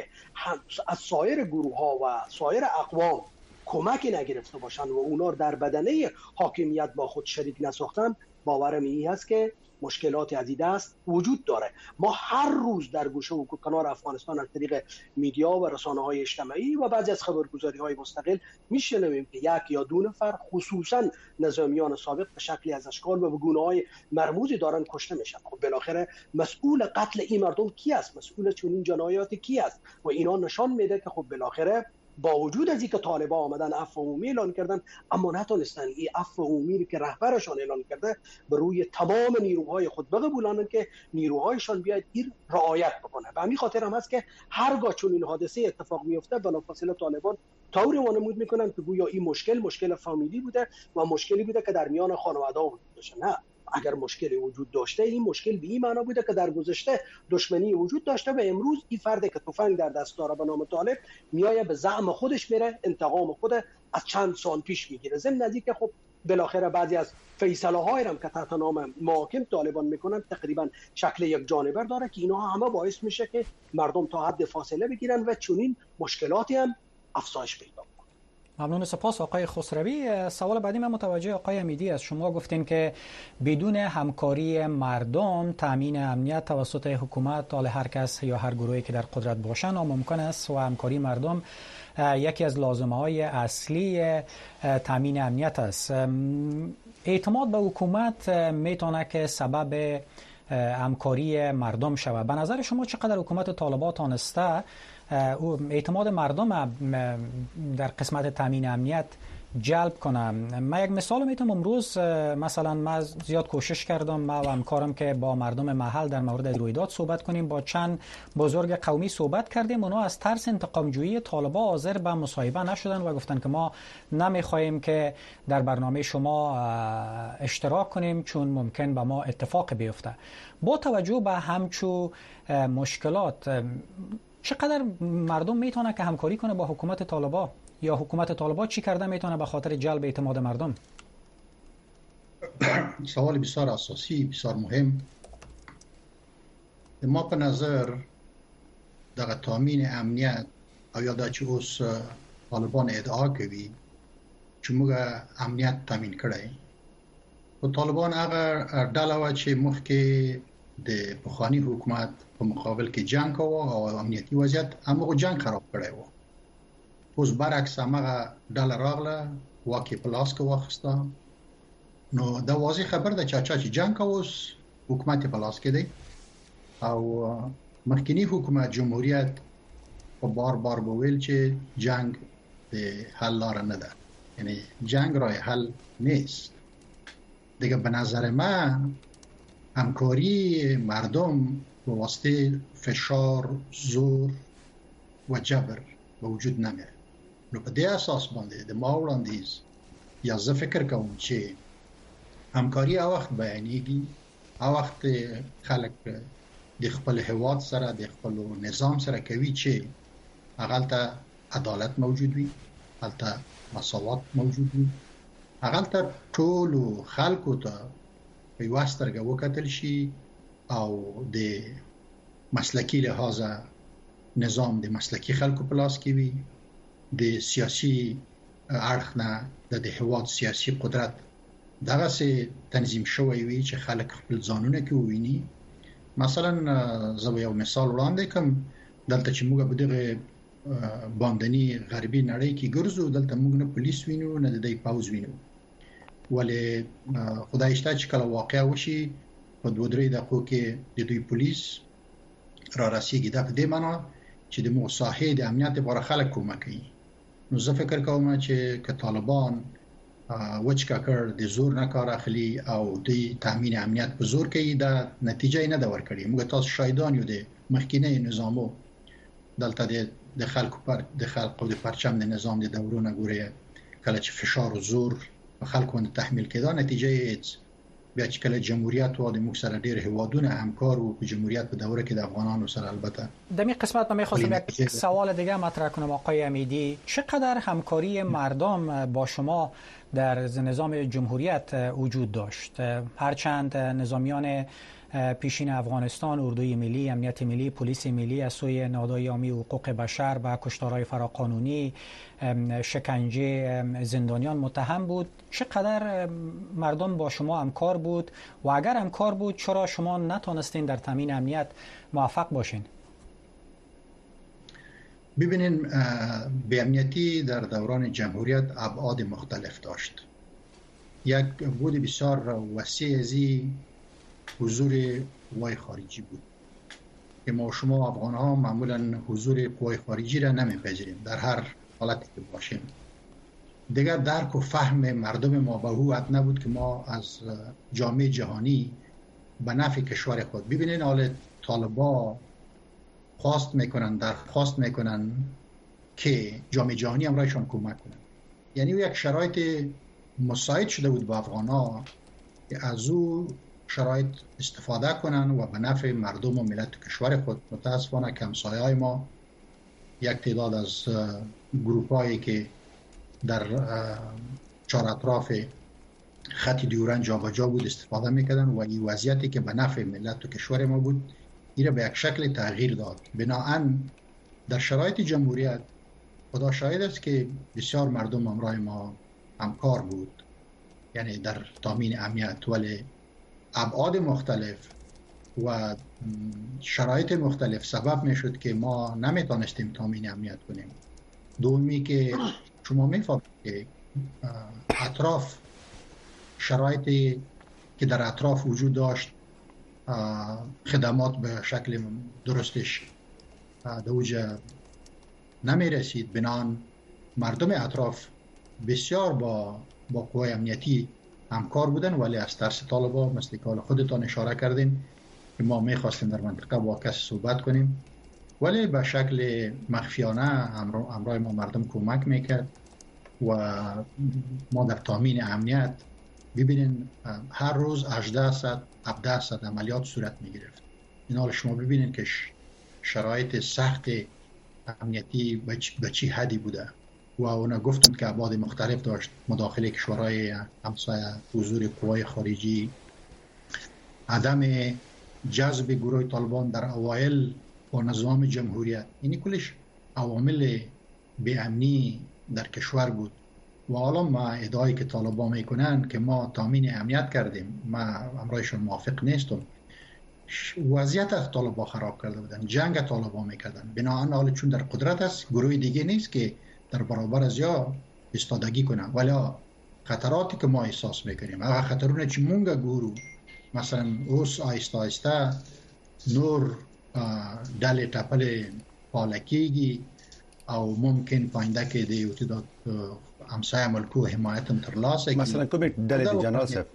[SPEAKER 5] از سایر گروه ها و سایر اقوام کمکی نگرفته باشن و اونا در بدنه حاکمیت با خود شریک نساختن، باورم این هست که مشکلات از این دست وجود داره. ما هر روز در گوشه و کنار افغانستان از طریق میدیا و رسانه‌های اجتماعی و بعضی از خبرگزاری‌های مستقل میشنویم که یک یا دو نفر خصوصا نظامیان سابق به شکلی از اشکال و به گونه‌های مرموزی دارن کشته میشن. خب بالاخره مسئول قتل این مردم کی است؟ مسئول چنین جنایات کی است؟ و اینا نشان میده که خب بالاخره با وجود از اینکه طالبان آمدن عفو عمومی اعلان کردن، اما نتونستن این عفو عمومی که رهبرشان اعلان کرده به روی تمام نیروهای خود بقبولانن که نیروهایشان بیاید این رعایت بکنه. و همین خاطر هم هست که هرگاه چون این حادثه اتفاق میفته بلافاصله طالبان طوری وانمود میکنن که گویا این مشکل مشکل فامیلی بوده و مشکلی بوده که در میان خانواده‌ها وجود داشته. نه، اگر مشکلی وجود داشته این مشکل به این معنا بوده که در گذشته دشمنی وجود داشته و امروز این فردی که تفنگ در دست داره به نام طالب میایه به زعم خودش میره انتقام خود از چند سال پیش میگیره. ضمن از اینکه خب بالاخره بعضی از فیصله های هم که تحت نام محاکم طالبان میکنن تقریبا شکل یک جانبر داره که اینا همه باعث میشه که مردم تا حد فاصله بگیرن و چنین مشکلاتی هم افزایش پیدا کنه.
[SPEAKER 1] ممنون، سپاس آقای خسروی. سوال بعدی من متوجه آقای امیدی است. شما گفتین که بدون همکاری مردم تامین امنیت توسط حکومت، حال هر کس یا هر گروهی که در قدرت باشن ناممکن است و همکاری مردم یکی از لازمه‌های اصلی تامین امنیت است. اعتماد به حکومت میتونه که سبب همکاری مردم شود. به نظر شما چقدر حکومت طالبان تانسته اعتماد مردم در قسمت تامین امنیت جلب کنم؟ من یک مثال میتونم. امروز مثلا من زیاد کوشش کردم ما و همکارم که با مردم محل در مورد رویداد صحبت کنیم. با چند بزرگ قومی صحبت کردیم. اونا از ترس انتقام جویی طالبان حاضر به مصاحبه نشدن و گفتن که ما نمیخوایم که در برنامه شما اشتراک کنیم چون ممکن به ما اتفاق بیفته. با توجه به همچو مشکلات چقدر مردم میتونه که همکاری کنه با حکومت طالبان یا حکومت طالبان چی کرده میتونه به خاطر جلب اعتماد مردم؟
[SPEAKER 4] سوال بسیار اساسی، بسیار مهم. ما په نظر دغه تامین امنیت او یا دا چې اوس طالبان ادعا کوي چې موږ امنیت تامین کړی، او طالبان هغه ډله وه چې مخکې د پخواني حکومت په مقابل کې جنگ کوو او امنیتي وضعیت همغه جنگ خراب کړی و. اوس برعکس همغه ډله راغله واک یې په لاس کې واخیسته. نو دا واضح خبر ده چې چا چې جنگ کوو اوس حکومت یې په لاس کې دی او مخکنی حکومت جمهوریت په بار بار بویل چې جنگ د حل لاره نه ده، یعنی جنگ راه حل نیست دیگه. به نظر من همکاری مردم به واسطه فشار، زور و جبر به وجود نمیاد. نو په دې اساس باندې د ما وړاندیز یا زه فکر کوم چې همکاری او وخت بیانېږي او وخت خلک د خپل هیواد سره د خپل نظام سره کوي چې هغه عدالت موجود وي، هلته مساوات موجود وي، هغه ټول خلکو ته په یوه سترګه وکتل شي او د مسلکي لحاظه نظام د مسلکي خلکو په لاس کې وي، د سیاسي اړخ نه د هیواد سیاسي قدرت دغسې تنظیم شوی وي چې خلک خپل ځانونه کې وویني. مثلا زه به یو مثال وړاندې کوم. دلته چې موږ په دغه باندنی غربي نړۍ کې ګرځو، دلته موږ نه پولیس وینو نه د پاوز وینو. ولې خدای شته چې کله واقع وشي په دوه درې دقیقو کې د دوی پولیس را رسیږي. دا په دې معنی چې د مو ساحې د امنیت لپاره خلک کومک کوي. نو زه فکر کوم چې که طالبان وچ کاکر د زور نه کار اخلي او د تامین امنیت په زور کوي، دا نتیجه نه دا ورکړي. موږ تاسو شاهدان یو د مخکینه نظامو دلته د خلکو پر د خلکو د پرچم د نظام د دورونه ګوري، کله چې فشار او زور په خلکو باندې تحمیل کېده نتیجه یې بیا چې کله جمهوریت و د موږ سره ډېر هوادونه همکار وو په جمهوریت په دوره کې د افغانانو سره. البته
[SPEAKER 1] در این قسمت من می‌خواستم یک سوال دیگه مطرح کنم آقای امیدی، چقدر همکاری مردم با شما در نظام جمهوریت وجود داشت؟ هرچند نظامیان پیشین افغانستان، اردوی ملی، امنیت ملی، پلیس ملی از سوی نهادهای عامی حقوق بشر و کشتارهای فراقانونی، شکنجه زندانیان متهم بود، چقدر مردم با شما همکار بود و اگر همکار بود چرا شما نتونستین در تامین امنیت موفق باشین؟
[SPEAKER 4] ببینین به امنیتی در دوران جمهوریت ابعاد مختلف داشت. یک بود بسیار وسیع ازی حضور قوای خارجی بود که ما شما افغان ها معمولا حضور قوای خارجی را نمیپذیریم در هر حالتی که باشیم. دیگر درک و فهم مردم ما به هویت نبود که ما از جامعه جهانی به نفع کشور خود. ببینین حال طالبا خواست میکنن درخواست میکنن که جامعه جهانی هم رایشان کمک کنن، یعنی یک شرایط مساعد شده بود با افغان ها که از او شرایط استفاده کنن و به نفع مردم و ملت کشور خود. متاسفانه که همسایه‌های ما یک تعداد از گروپایی که در چهار اطراف خط دیورن جابجا بود استفاده میکردن و این وضعیتی که به نفع ملت و کشور ما بود این را به یک شکل تغییر داد. بناهن در شرایط جمهوریت خدا شاهد است که بسیار مردم همراه ما همکار بود، یعنی در تامین امنیت، ولی ابعاد مختلف و شرایط مختلف سبب میشد که ما نمیتونستیم تامین امنیت کنیم. دومی که شما میفهمید که اطراف شرایطی که در اطراف وجود داشت خدمات به شکل درستش در اوج نمی رسید. بنان مردم اطراف بسیار با با قوای امنیتی همکار بودن، ولی از ترس طالبا مثل که خودتان اشاره کردین که ما میخواستیم در منطقه با کسی صحبت کنیم، ولی به شکل مخفیانه همراه ما مردم کمک میکرد و ما در تامین امنیت ببینین هر روز هجده صد هفده صد عملیات صورت میگرفت. این حال شما ببینین که شرایط سخت امنیتی به چی حدی بوده و اونا گفتن که ابعاد مختلف داشت، مداخله کشورهای همسایه، حضور قوای خارجی، عدم جذب گروه طالبان در اوایل با نظام جمهوریت، اینی کلش عوامل بی امنی در کشور بود. و حالا ما ادعایی که طالبان میکنن که ما تامین امنیت کردیم، ما امرایشون موافق نیستم. وضعیت از طالبان خراب کرده بودن، جنگ طالبان میکردن. بناهن حالا چون در قدرت است گروه دیگه نیست که در برابر از یا استادگی کنن، ولی خطراتی که ما احساس میکنیم هغه خطرونه چې مونږ ګورو، مثلا اوس آیسته آیسته نور ډلې ټپلې پالکیږي او ممکن پاینده کې د یو تعداد همسایه ملکو حمایت هم ترلاسه کړي.
[SPEAKER 2] مثلا کومې ډلې د جنرال صاحب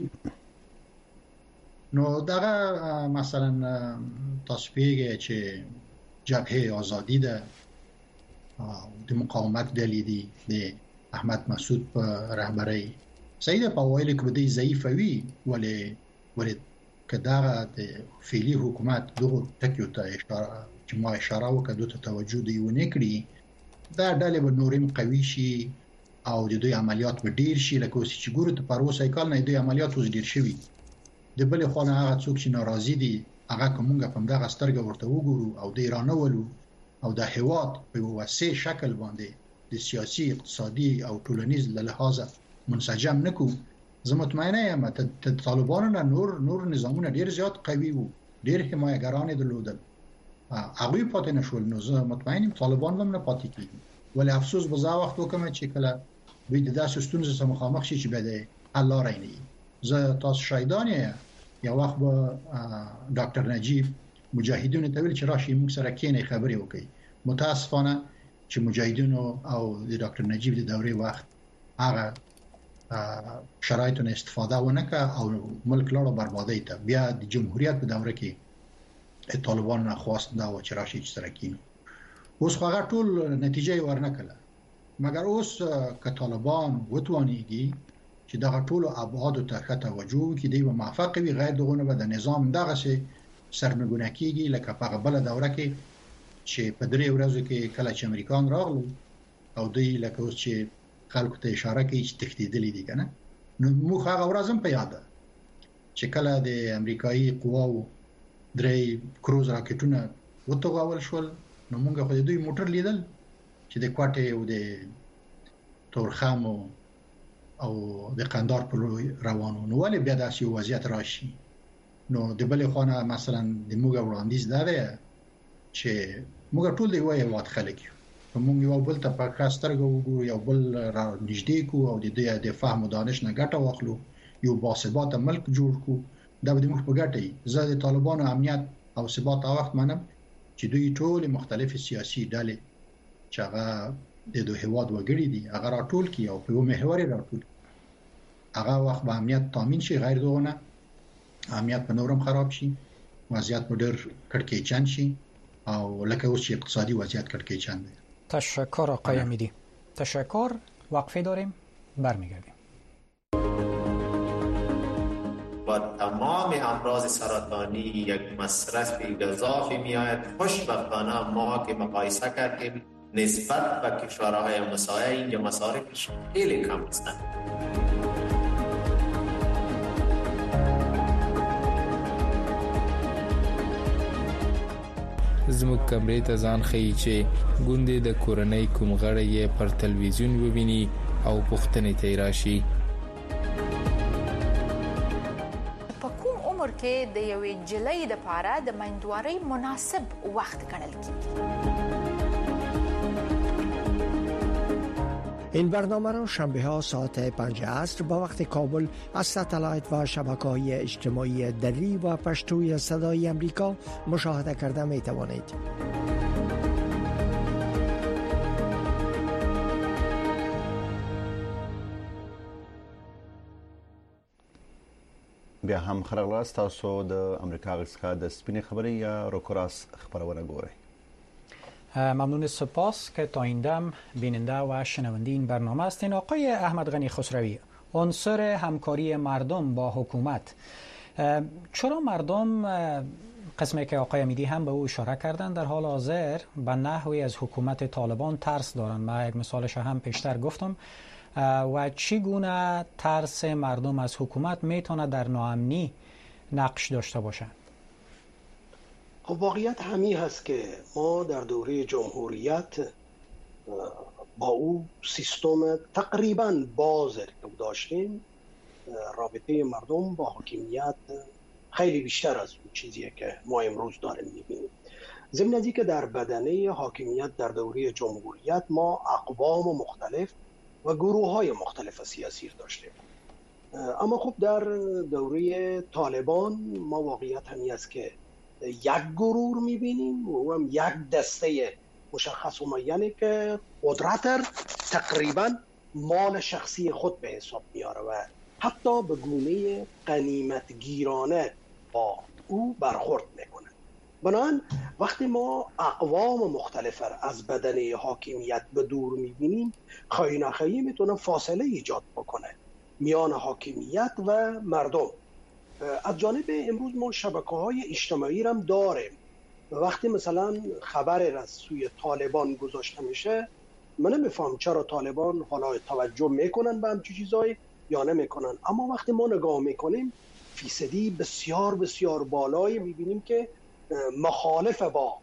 [SPEAKER 4] نو دغه مثلا تاسو پیږئ چې جبهه آزادی ده، د مقاومت ډلې دي د احمد مسعود په رهبرۍ. صحیح ده په اوایل کې به دی ضعیف وي، ولی ولی که دغه د فعلي حکومت دغه ټکیو ته اشاره چې ما اشاره وکړه دوی ته توجه دی ونه کړي، دا ډلې به نورم قوي شي او د دوی عملیات به ډیر شي. لکه اوس چې ګورو ته پر اوسه کال نه دوی عملیات اوس ډیر شوي. د بلې خوا نه هغه څوک چې ناراضي دي هغه کومه په دغه سترګه ورته وګورو او د ایران ولو او د هواد په وسیع شکل باندې د سیاسي، اقتصادي او ټولنیز له لحاظه منسجم نکو. زه مطمئنه یم ته طالبانو نه نور نور نظامونه ډیر زیات قوي وو، ډیر حمایتګران درلودل هغه پاتې نشول، نو زه مطمئنم طالبان هم نه پاتې کیږي. ولی افسوس به زه وخت وکم چې کله دوی د داسې ستونزې سره مخامخ شي چې به د حل لارې نه وي. زه تاسو شاهدان یې یو وخت به ډاکټر نجیب مجاهدینو ته ویل چې راشي موږ سره کېنې خبرې وکړي. متاسفانه چې مجاهدینو او د ډاکټر نجیب د دورې وخت هغه شرایطو نه استفاده ونه کړه او ملک لاړو بربادۍ ته. بیا د جمهوریت په دوره کې طالبان نه خواست دا و چې راشي چې سره کېنو. اوس هغه ټول نتیجه ورنکړه، مګر اوس که طالبان وتوانیږي چې دا ټول ابعاد ته ښه توجه وکړي، دی به موفق وي. غیر دغه به د نظام دغه سي سرنګونه کیږي لکه په بل دوره کې چې په درې ورځو کې کله چې امریکایان راغلل او دوی لکه اوس چې خلکو ته اشاره کوي چې تښتیدلې دي کنه، نو موږ هغه ورځ هم په یاد ده چې کله د امریکایي قواو درې کروز راکټونه وټوغول شول، نو موږ خو دوی موټر لیدل چې د کوټې او د تورخم او د قندار په روانو. نو ولې بیا داسې وضعیت راشي؟ نو د بلې خانه مثلا د موږ وړاندیز ده چې موږ ټول دی وایي وات خلک یو، موږ یو بل ته په کاسترګو وګورو، یو بل را نږدې کو او د دې د فهم او دانش نه ګټه واخلو، یو باثبات ملک جوړ کو. دا به موږ په ګټه. زه د طالبانو امنیت او ثبات او وخت منم چې دوی ټول مختلف سیاسي ډلې چې هغه د دوه هواد وګړي دي هغه راټول کی او په یو محور راټول هغه وخت به امنیت تامین شي. غیر دغه امنیت په نورم خراب شي، وضعیت په ډېر کړکېچن شي او لکه اوس چې اقتصادي وضعیت کړکېچن دی.
[SPEAKER 1] تشکر آقای امیدی. تشکر. وقفه داریم، برمیگردیم.
[SPEAKER 6] با تمام امراض سرطانی یک مصرف گزافی میآید. خوشبختانه ما که مقایسه کردیم نسبت به کشورهای مساوی اینجا مصارفش خیلی کم هستند.
[SPEAKER 7] زموږ کمرې ته ځان ښیي چې ګوندې د کورنۍ کوم غړی یې پر تلویزیون وویني او پوښتنې ته یې راشي.
[SPEAKER 8] په کوم عمر کې د یوې نجلۍ دپاره د میندوارۍ مناسب وخت ګڼل کیږي؟
[SPEAKER 10] این برنامه را شنبه ها ساعت پنج عصر با وقت کابل از ستلایت و شبکه‌های اجتماعی دری و پشتوی صدای امریکا مشاهده کرده می توانید.
[SPEAKER 2] بیا هم خبرلاست تاسو د امریکا څخه د سپینې خبرې یا روکراس خبرونه ګورئ.
[SPEAKER 1] ممنون، سپاس که تا این دم بیننده و شنونده این برنامه هستین. آقای احمد غنی خسروی، عنصر همکاری مردم با حکومت، چرا مردم قسمی که آقای امیدی هم به او اشاره کردن در حال حاضر به نحوی از حکومت طالبان ترس دارن؟ من یک مثالش هم پیشتر گفتم. و چگونه ترس مردم از حکومت میتونه در ناامنی نقش داشته باشه؟
[SPEAKER 5] خب واقعیت همین هست که ما در دوره جمهوریت با او سیستم تقریبا باز داشتیم. رابطه مردم با حاکمیت خیلی بیشتر از اون چیزیه که ما امروز داریم میبینیم. ضمن از اینکه در بدنه حاکمیت در دوره جمهوریت ما اقوام مختلف و گروه های مختلف سیاسی داشتیم، اما خب در دوره طالبان ما واقعیت همین است که یک گروه میبینیم و هم یک دسته مشخص و معینه که قدرت تقریبا مال شخصی خود به حساب میاره و حتی به گونه غنیمت گیرانه با او برخورد میکنه. بنابراین وقتی ما اقوام مختلف از بدنه حاکمیت به دور میبینیم، خواهی نخواهی میتونه فاصله ایجاد بکنه میان حاکمیت و مردم. از جانب امروز ما شبکه‌های اجتماعی هم داریم. وقتی مثلا خبر از سوی طالبان گذاشته میشه، من نمیفهم چرا طالبان حالا توجه میکنن به همچین چیزایی یا نمیکنن، اما وقتی ما نگاه میکنیم فیصدی بسیار بسیار بالایی میبینیم که مخالف با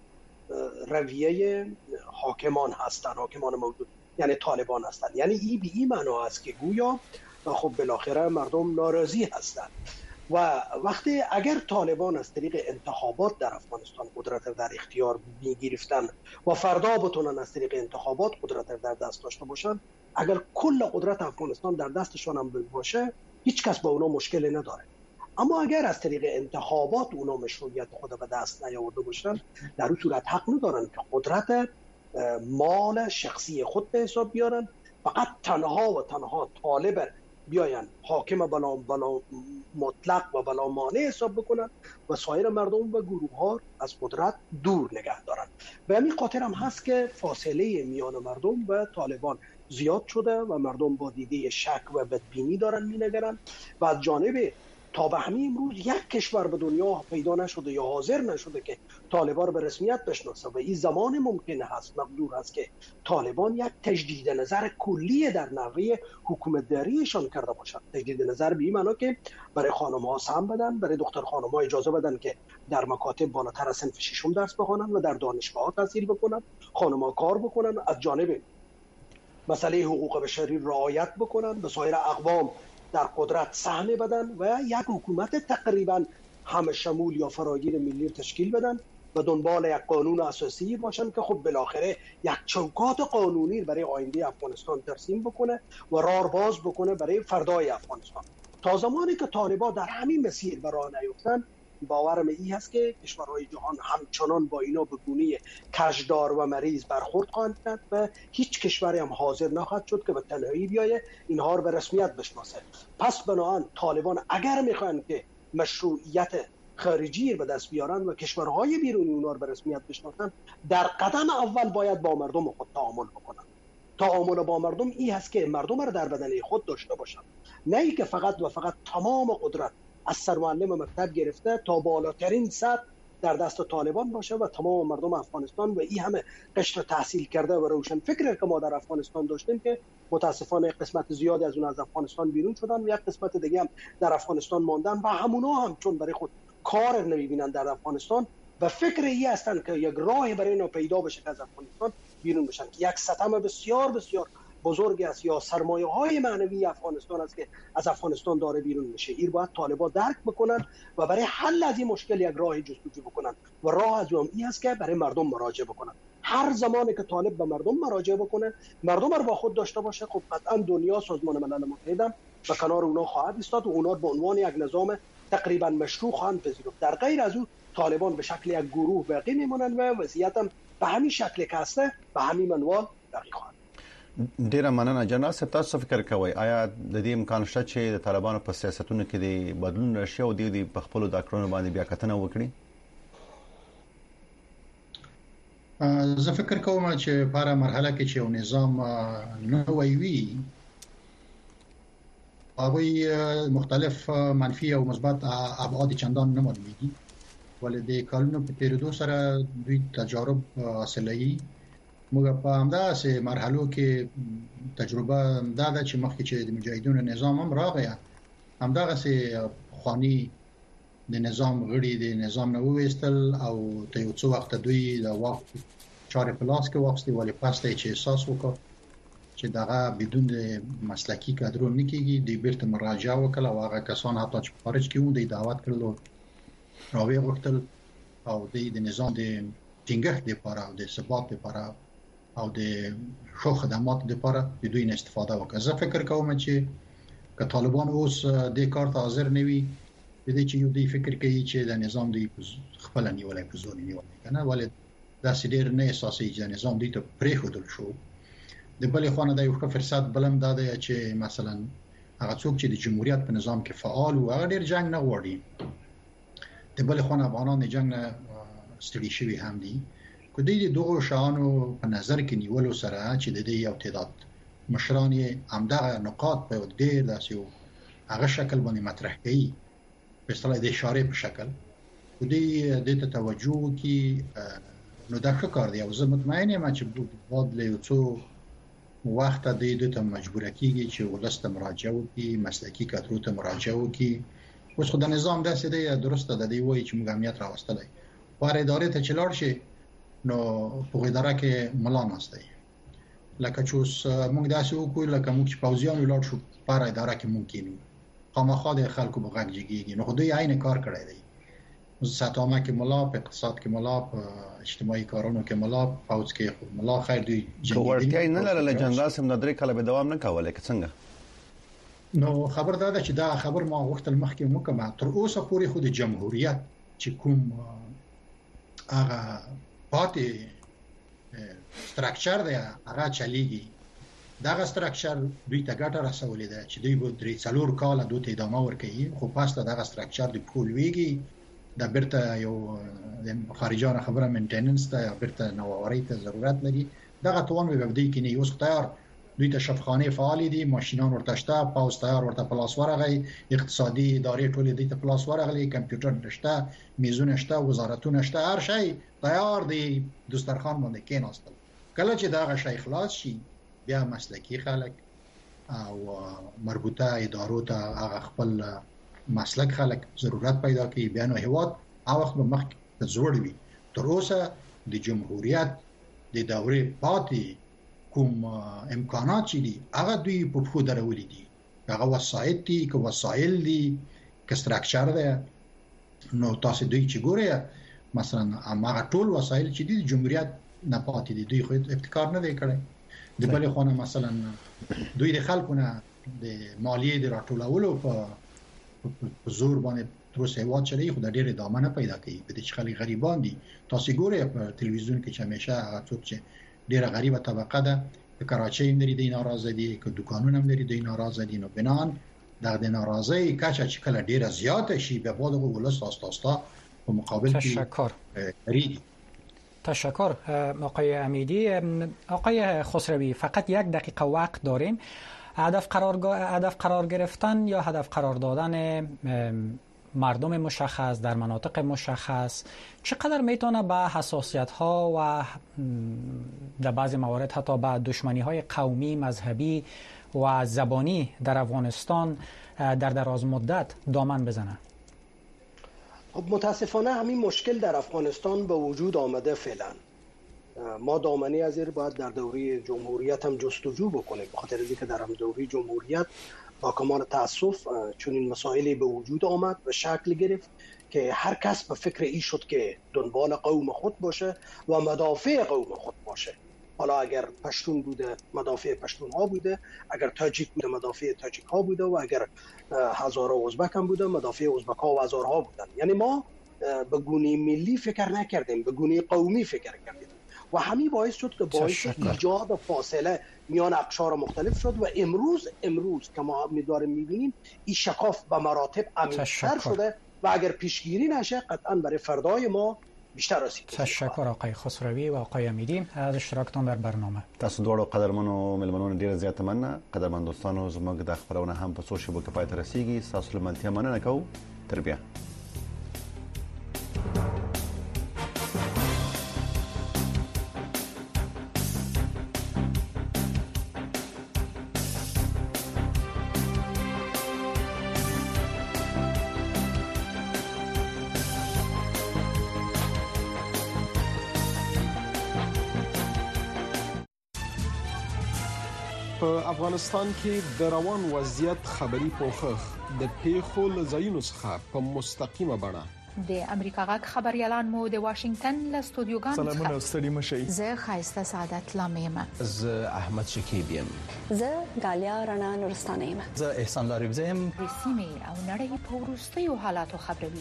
[SPEAKER 5] رویه حاکمان هستن، حاکمان موجود یعنی طالبان هستن. یعنی این به این معنا است که گویا خب بالاخره مردم ناراضی هستند و وقتی اگر طالبان از طریق انتخابات در افغانستان قدرت در اختیار میگرفتن و فردا بتونن از طریق انتخابات قدرت در دست داشته باشن، اگر کل قدرت افغانستان در دستشان هم باشه هیچ کس با اونا مشکلی نداره. اما اگر از طریق انتخابات اونا مشروعیت خود به دست نیاورده باشن، در اون صورت حق ندارن که قدرت مال شخصی خود به حساب بیارن. فقط تنها و تنها طالب بیاین حاکم بلا, بلا مطلق و بلا مانع حساب بکنن و سایر مردم و گروه ها از قدرت دور نگه دارن. به همین خاطر هم هست که فاصله میان مردم و طالبان زیاد شده و مردم با دیده شک و بدبینی دارن مینگرن و از جانب تا به همین امروز یک کشور به دنیا پیدا نشده یا حاضر نشده که طالبان به رسمیت بشناسه و این زمان ممکن هست مقدور هست که طالبان یک تجدید نظر کلی در نحوه حکومتداریشان کرده باشند. تجدید نظر به این معنی که برای خانم ها سهم بدن، برای دختر خانم ها اجازه بدن که در مکاتب بالاتر از صنف ششم درس بخوانند و در دانشگاه ها تحصیل بکنند، خانم ها کار بکنن، از جانب مسئله حقوق بشری رعایت بکنن، به سایر اقوام در قدرت سهم بدن و یک حکومت تقریبا همه شمول یا فراگیر ملی تشکیل بدن و دنبال یک قانون اساسی باشن که خب بالاخره یک چوکات قانونی برای آینده افغانستان ترسیم بکنه و راه باز بکنه برای فردای افغانستان. تا زمانی که طالبان در همین مسیر به راه نیفتن، باورم این هست که کشورهای جهان همچنان با اینا به گونه کشدار و مریض برخورد خواهند کرد و هیچ کشوری هم حاضر نخواهد شد که به تنهایی بیایه اینها رو به رسمیت بشناسه. پس بنابراین طالبان اگر میخوان که مشروعیت خارجی به دست بیارن و کشورهای بیرونی اونا رو به رسمیت بشناسن، در قدم اول باید با مردم خود تعامل بکنن. تعامل با مردم این هست که مردم رو در بدن خود داشته باشن، نه ای که فقط و فقط تمام قدرت از سرمعلم مکتب گرفته تا بالاترین سطح در دست طالبان باشه و تمام مردم افغانستان و این همه قشر تحصیل کرده و روشن فکر که ما در افغانستان داشتیم که متاسفانه قسمت زیادی از اون از افغانستان بیرون شدن و یک قسمت دیگه هم در افغانستان ماندن و همونا هم چون برای خود کار نمیبینن در افغانستان و فکر ای هستن که یک راه برای اینا پیدا بشه که از افغانستان بیرون بشن که یک ستم بسیار بسیار بزرگی است یا سرمایه های معنوی افغانستان است که از افغانستان داره بیرون میشه. این باید طالبان درک بکنن و برای حل از این مشکل یک راه جستجو بکنن و راه از اون این است که برای مردم مراجعه بکنن. هر زمانی که طالب به مردم مراجعه بکنه، مردم رو با خود داشته باشه، خب قطعا دنیا سازمان ملل متحد هم به کنار اونا خواهد ایستاد و اونا به عنوان یک نظام تقریبا مشروع خواهند پذیرفت. در غیر از اون طالبان به شکل یک گروه باقی میمونن و وضعیت هم به همین شکل که هست به همین منوال باقی خواهد.
[SPEAKER 2] ډیره مننه جنرال صاحب. تاسو فکر کوئ آیا د دې امکان شته چې د طالبانو په سیاستونو کې د بدلون راشي او د په خپل د کړنو باندې بیا کتنه وکړي؟
[SPEAKER 4] زه فکر کوم چې په هر مرحله کې چې یو نظام نوی وي هغه مختلف منفي او مثبت ابعاد چندان نه معلومیږي، ولې د کلونو په تیریدو سره دوی تجارب حاصلوي. موږ په همداسې مرحلو کې تجربه دا ده چې مخکې چې د مجاهدینو نظام هم راغی، همدغسې خواني د نظام غړي د نظام نه وویستل او ته یو څو وخت دوی د واک چارې په لاس کې واخیستې، ولې پس ته چې احساس وکړ چې دغه بدون د مسلکي کادرو نه کېږي، دوی بیرته مراجعه وکړه او هغه کسان حتی چې په خارج کې وو دوی دعوت کړل او راویې غوښتل او دوی د نظام د ټینګښت لپاره او د ثبات لپاره او د ښو خدماتو لپاره د دوی نه استفاده وکړه. زه فکر کوم چې که طالبان اوس د کار ته حاضر نه وي، د دې چې یو دوی فکر کوي چې د نظام دوی خپل نیولای په زور نیولای کنه، ولې داسې ډېر نه احساسوي چې نظام دوی ته پرېښودل شو. د بلې خوا نه د یو ښه فرصت بلم دا دی چې مثلا هغه څوک چې د جمهوریت په نظام کې فعال و هغه ډېر جنگ نه غواړي، د بلې خوا نه افغانان د جنگ نه ستړي شوي هم دي. که دوی د دغو شیانو په نظر کې نیولو سره چې د دې یو تعداد مشران یې همدغه نقاط په ډېر داسې یو هغه شکل باندې مطرح کوي، په اصطلاح د اشارې په شکل، که دوی دې ته توجه وکړي نو دا ښه کار دی. او زه مطمئن یم چې باید له یو څو وخته دوی دې ته مجبوره کېږي چې ولس ته مراجعه وکړي، مسلکي کادرو ته مراجعه وکړي. اوس خو د نظام داسې دی، درسته ده دی وایي چې موږ امنیت راوستلی، هر ادارې ته چې لاړ شي نو په اداره کې ملا ناست دی، لکه چې اوس موږ داسې وکړو لکه موږ چې پوځیان ولاړ شو په هر اداره کې موږ کینو، خامخا د خلکو په غږ جګیږي. نو خو دوی عین کار کړی دی. ساتامه کې ملا، په اقتصاد کې ملا، په اجتماعي کارونو کې ملا، پوز کې ملا. خیر دوی
[SPEAKER 2] ورته نه لرله جنرال سم د درې کاله به دوام نه کولای که څنګه؟
[SPEAKER 4] نو خبر دا ده چې دا خبر ما وختل مخکې مکمه تر اوسه پورې خو د جمهوریت چې کوم هغه پاتې سټراکچر دی هغه چلیږي. دا سټراکچر دوی ته ګټه رسولې ده چې دوی به درې څلور کال دوی ته ادامه ورکوي، خو پاسته دا سټراکچر د پول ویږي د بیرته یو د خارجانه خبره مینټیننس ته بیرته نووري ته ضرورت لري. دغه توان به بدی کې نه اوس تیار دوی ته شفخانه فعال دي، ماشينان ورته شته، پاوز تیار ورته پلاس ورغی، اقتصادي ادارې ټولې دوی ته پلاس ورغلي، کمپیوټر شته، میزونه شته، وزارتونه شته، هر شی تیار دی، دسترخوان باندې کېناستل. کله چې دا شی خلاص شي بیا مسلکی خلک او مربوطه ادارو ته هغه خپل مسلک خلک ضرورت پیدا کوي، بیا نو هیواد هغه وخت به مخ ته زوړ وي. تر اوسه د جمهوریت د دورې پاتې کوم امکانات چې دي هغه دوی په خو درولې دي، هغه وسایل دي که وسایل دي که سټراکچر ده. نو تاسو دوی چې ګوره مثلا هغه ټول وسایل چې دي د جمهوریت نه پاتې دي، دوی خو ابتکار نه دی کړی. د بلې خونه مثلا دوی د خلکو نه د مالیې د راټولولو په زور باندې تروسه هیواد چلی خو د ډېر ادامه نه پیدا کوي. په دې چې خلک غریبان دي، تاسو ګوره په تلویزیون کې چې همیشه هغه څوک چې ډېر غریبه طبقه ده په کراچۍ هم لري ناراضه دي، که دکانونه هم لري ناراضه دي. نو بنان د ناراضي کچه چې کله ډېر زیات شي به بعد ولس تاسو په مقابل کې
[SPEAKER 1] تشکر
[SPEAKER 4] ریدي.
[SPEAKER 1] تشکر آقای امیدی. آقای خسروی فقط یک دقیقه وقت داریم. هدف قرار هدف قرار گرفتن یا هدف قرار دادن مردم مشخص در مناطق مشخص چقدر میتونه به حساسیت ها و در بعضی موارد حتی به دشمنی های قومی، مذهبی و زبانی در افغانستان در دراز مدت دامن بزنه؟
[SPEAKER 5] خب متاسفانه همین مشکل در افغانستان به وجود آمده. فعلا ما دامنی از این باید در دوره جمهوریت هم جستجو بکنیم، بخاطر اینکه در هم دوره جمهوریت با کمال تاسف چون این مسائلی به وجود آمد و شکل گرفت که هر کس به فکر این شد که دنبال قوم خود باشه و مدافع قوم خود باشه. حالا اگر پشتون بوده مدافع پشتون ها بوده، اگر تاجیک بوده مدافع تاجیک ها بوده و اگر هزاره ازبک هم بوده مدافع ازبک ها و هزاره ها بودن. یعنی ما به گونه ملی فکر نکردیم، به گونه قومی فکر کردیم و همین باعث شد که باعث ایجاد فاصله میان اقشار مختلف شد و امروز امروز که ما می‌داریم می‌بینیم این شکاف به مراتب عمیق‌تر شده و اگر پیشگیری نشه قطعاً برای فردای ما بیشتر رسید.
[SPEAKER 1] تشکر آقای خسروی و آقای امیدی از اشتراکتان در برنامه.
[SPEAKER 2] تاسو دوړو قدرمنو ملمنونو ډیر زیاته مننه. قدرمن دوستانو زموږ د خبرونه هم په سوشل کې پای ته رسیدي. تاسو لمنتیا مننه کوو. تر بیا.
[SPEAKER 11] په افغانستان کې د روان وضعیت خبري پوښښ د پیښو له ځایونو څخه په مستقیمه بڼه
[SPEAKER 8] د امریکا غږ خبريالان مو د واشنگټن له استودیوګانو
[SPEAKER 12] سلامونه ستړي مشئ.
[SPEAKER 8] زه خایسته سعادت لامیم.
[SPEAKER 13] زه احمد شکیب یم.
[SPEAKER 14] زه غالیا رڼا نورستانه یم.
[SPEAKER 13] زه احسان لاریب یم.
[SPEAKER 8] رسمي او نړۍ په وروستیو حالاتو خبروي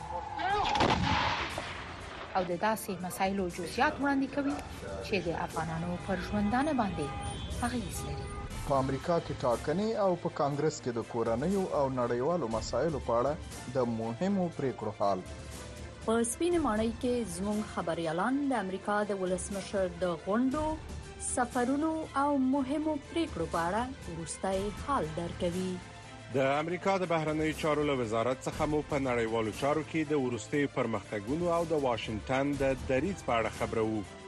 [SPEAKER 8] او د داسې مسایلو جزئیات وړاندې کوي چې د افغانانو پر ژوندانه باندې اغیز لري.
[SPEAKER 12] په امریکا کې ټاکنې او په کانګرس کې د کورنیو او نړیوالو مسایلو په اړه د مهمو پریکړو حال.
[SPEAKER 15] په سپینه ماڼۍ کې زموږ خبريالان د امریکا د ولسمشر د غونډو، سفرونو او مهمو پریکړو په اړه وروستي حال درکوي.
[SPEAKER 16] د امریکا د بهرنیو چارو له وزارت څخه مو په نړیوالو چارو کې د وروستي پرمختګونو او د واشنگټن د دریځ په اړه خبرو.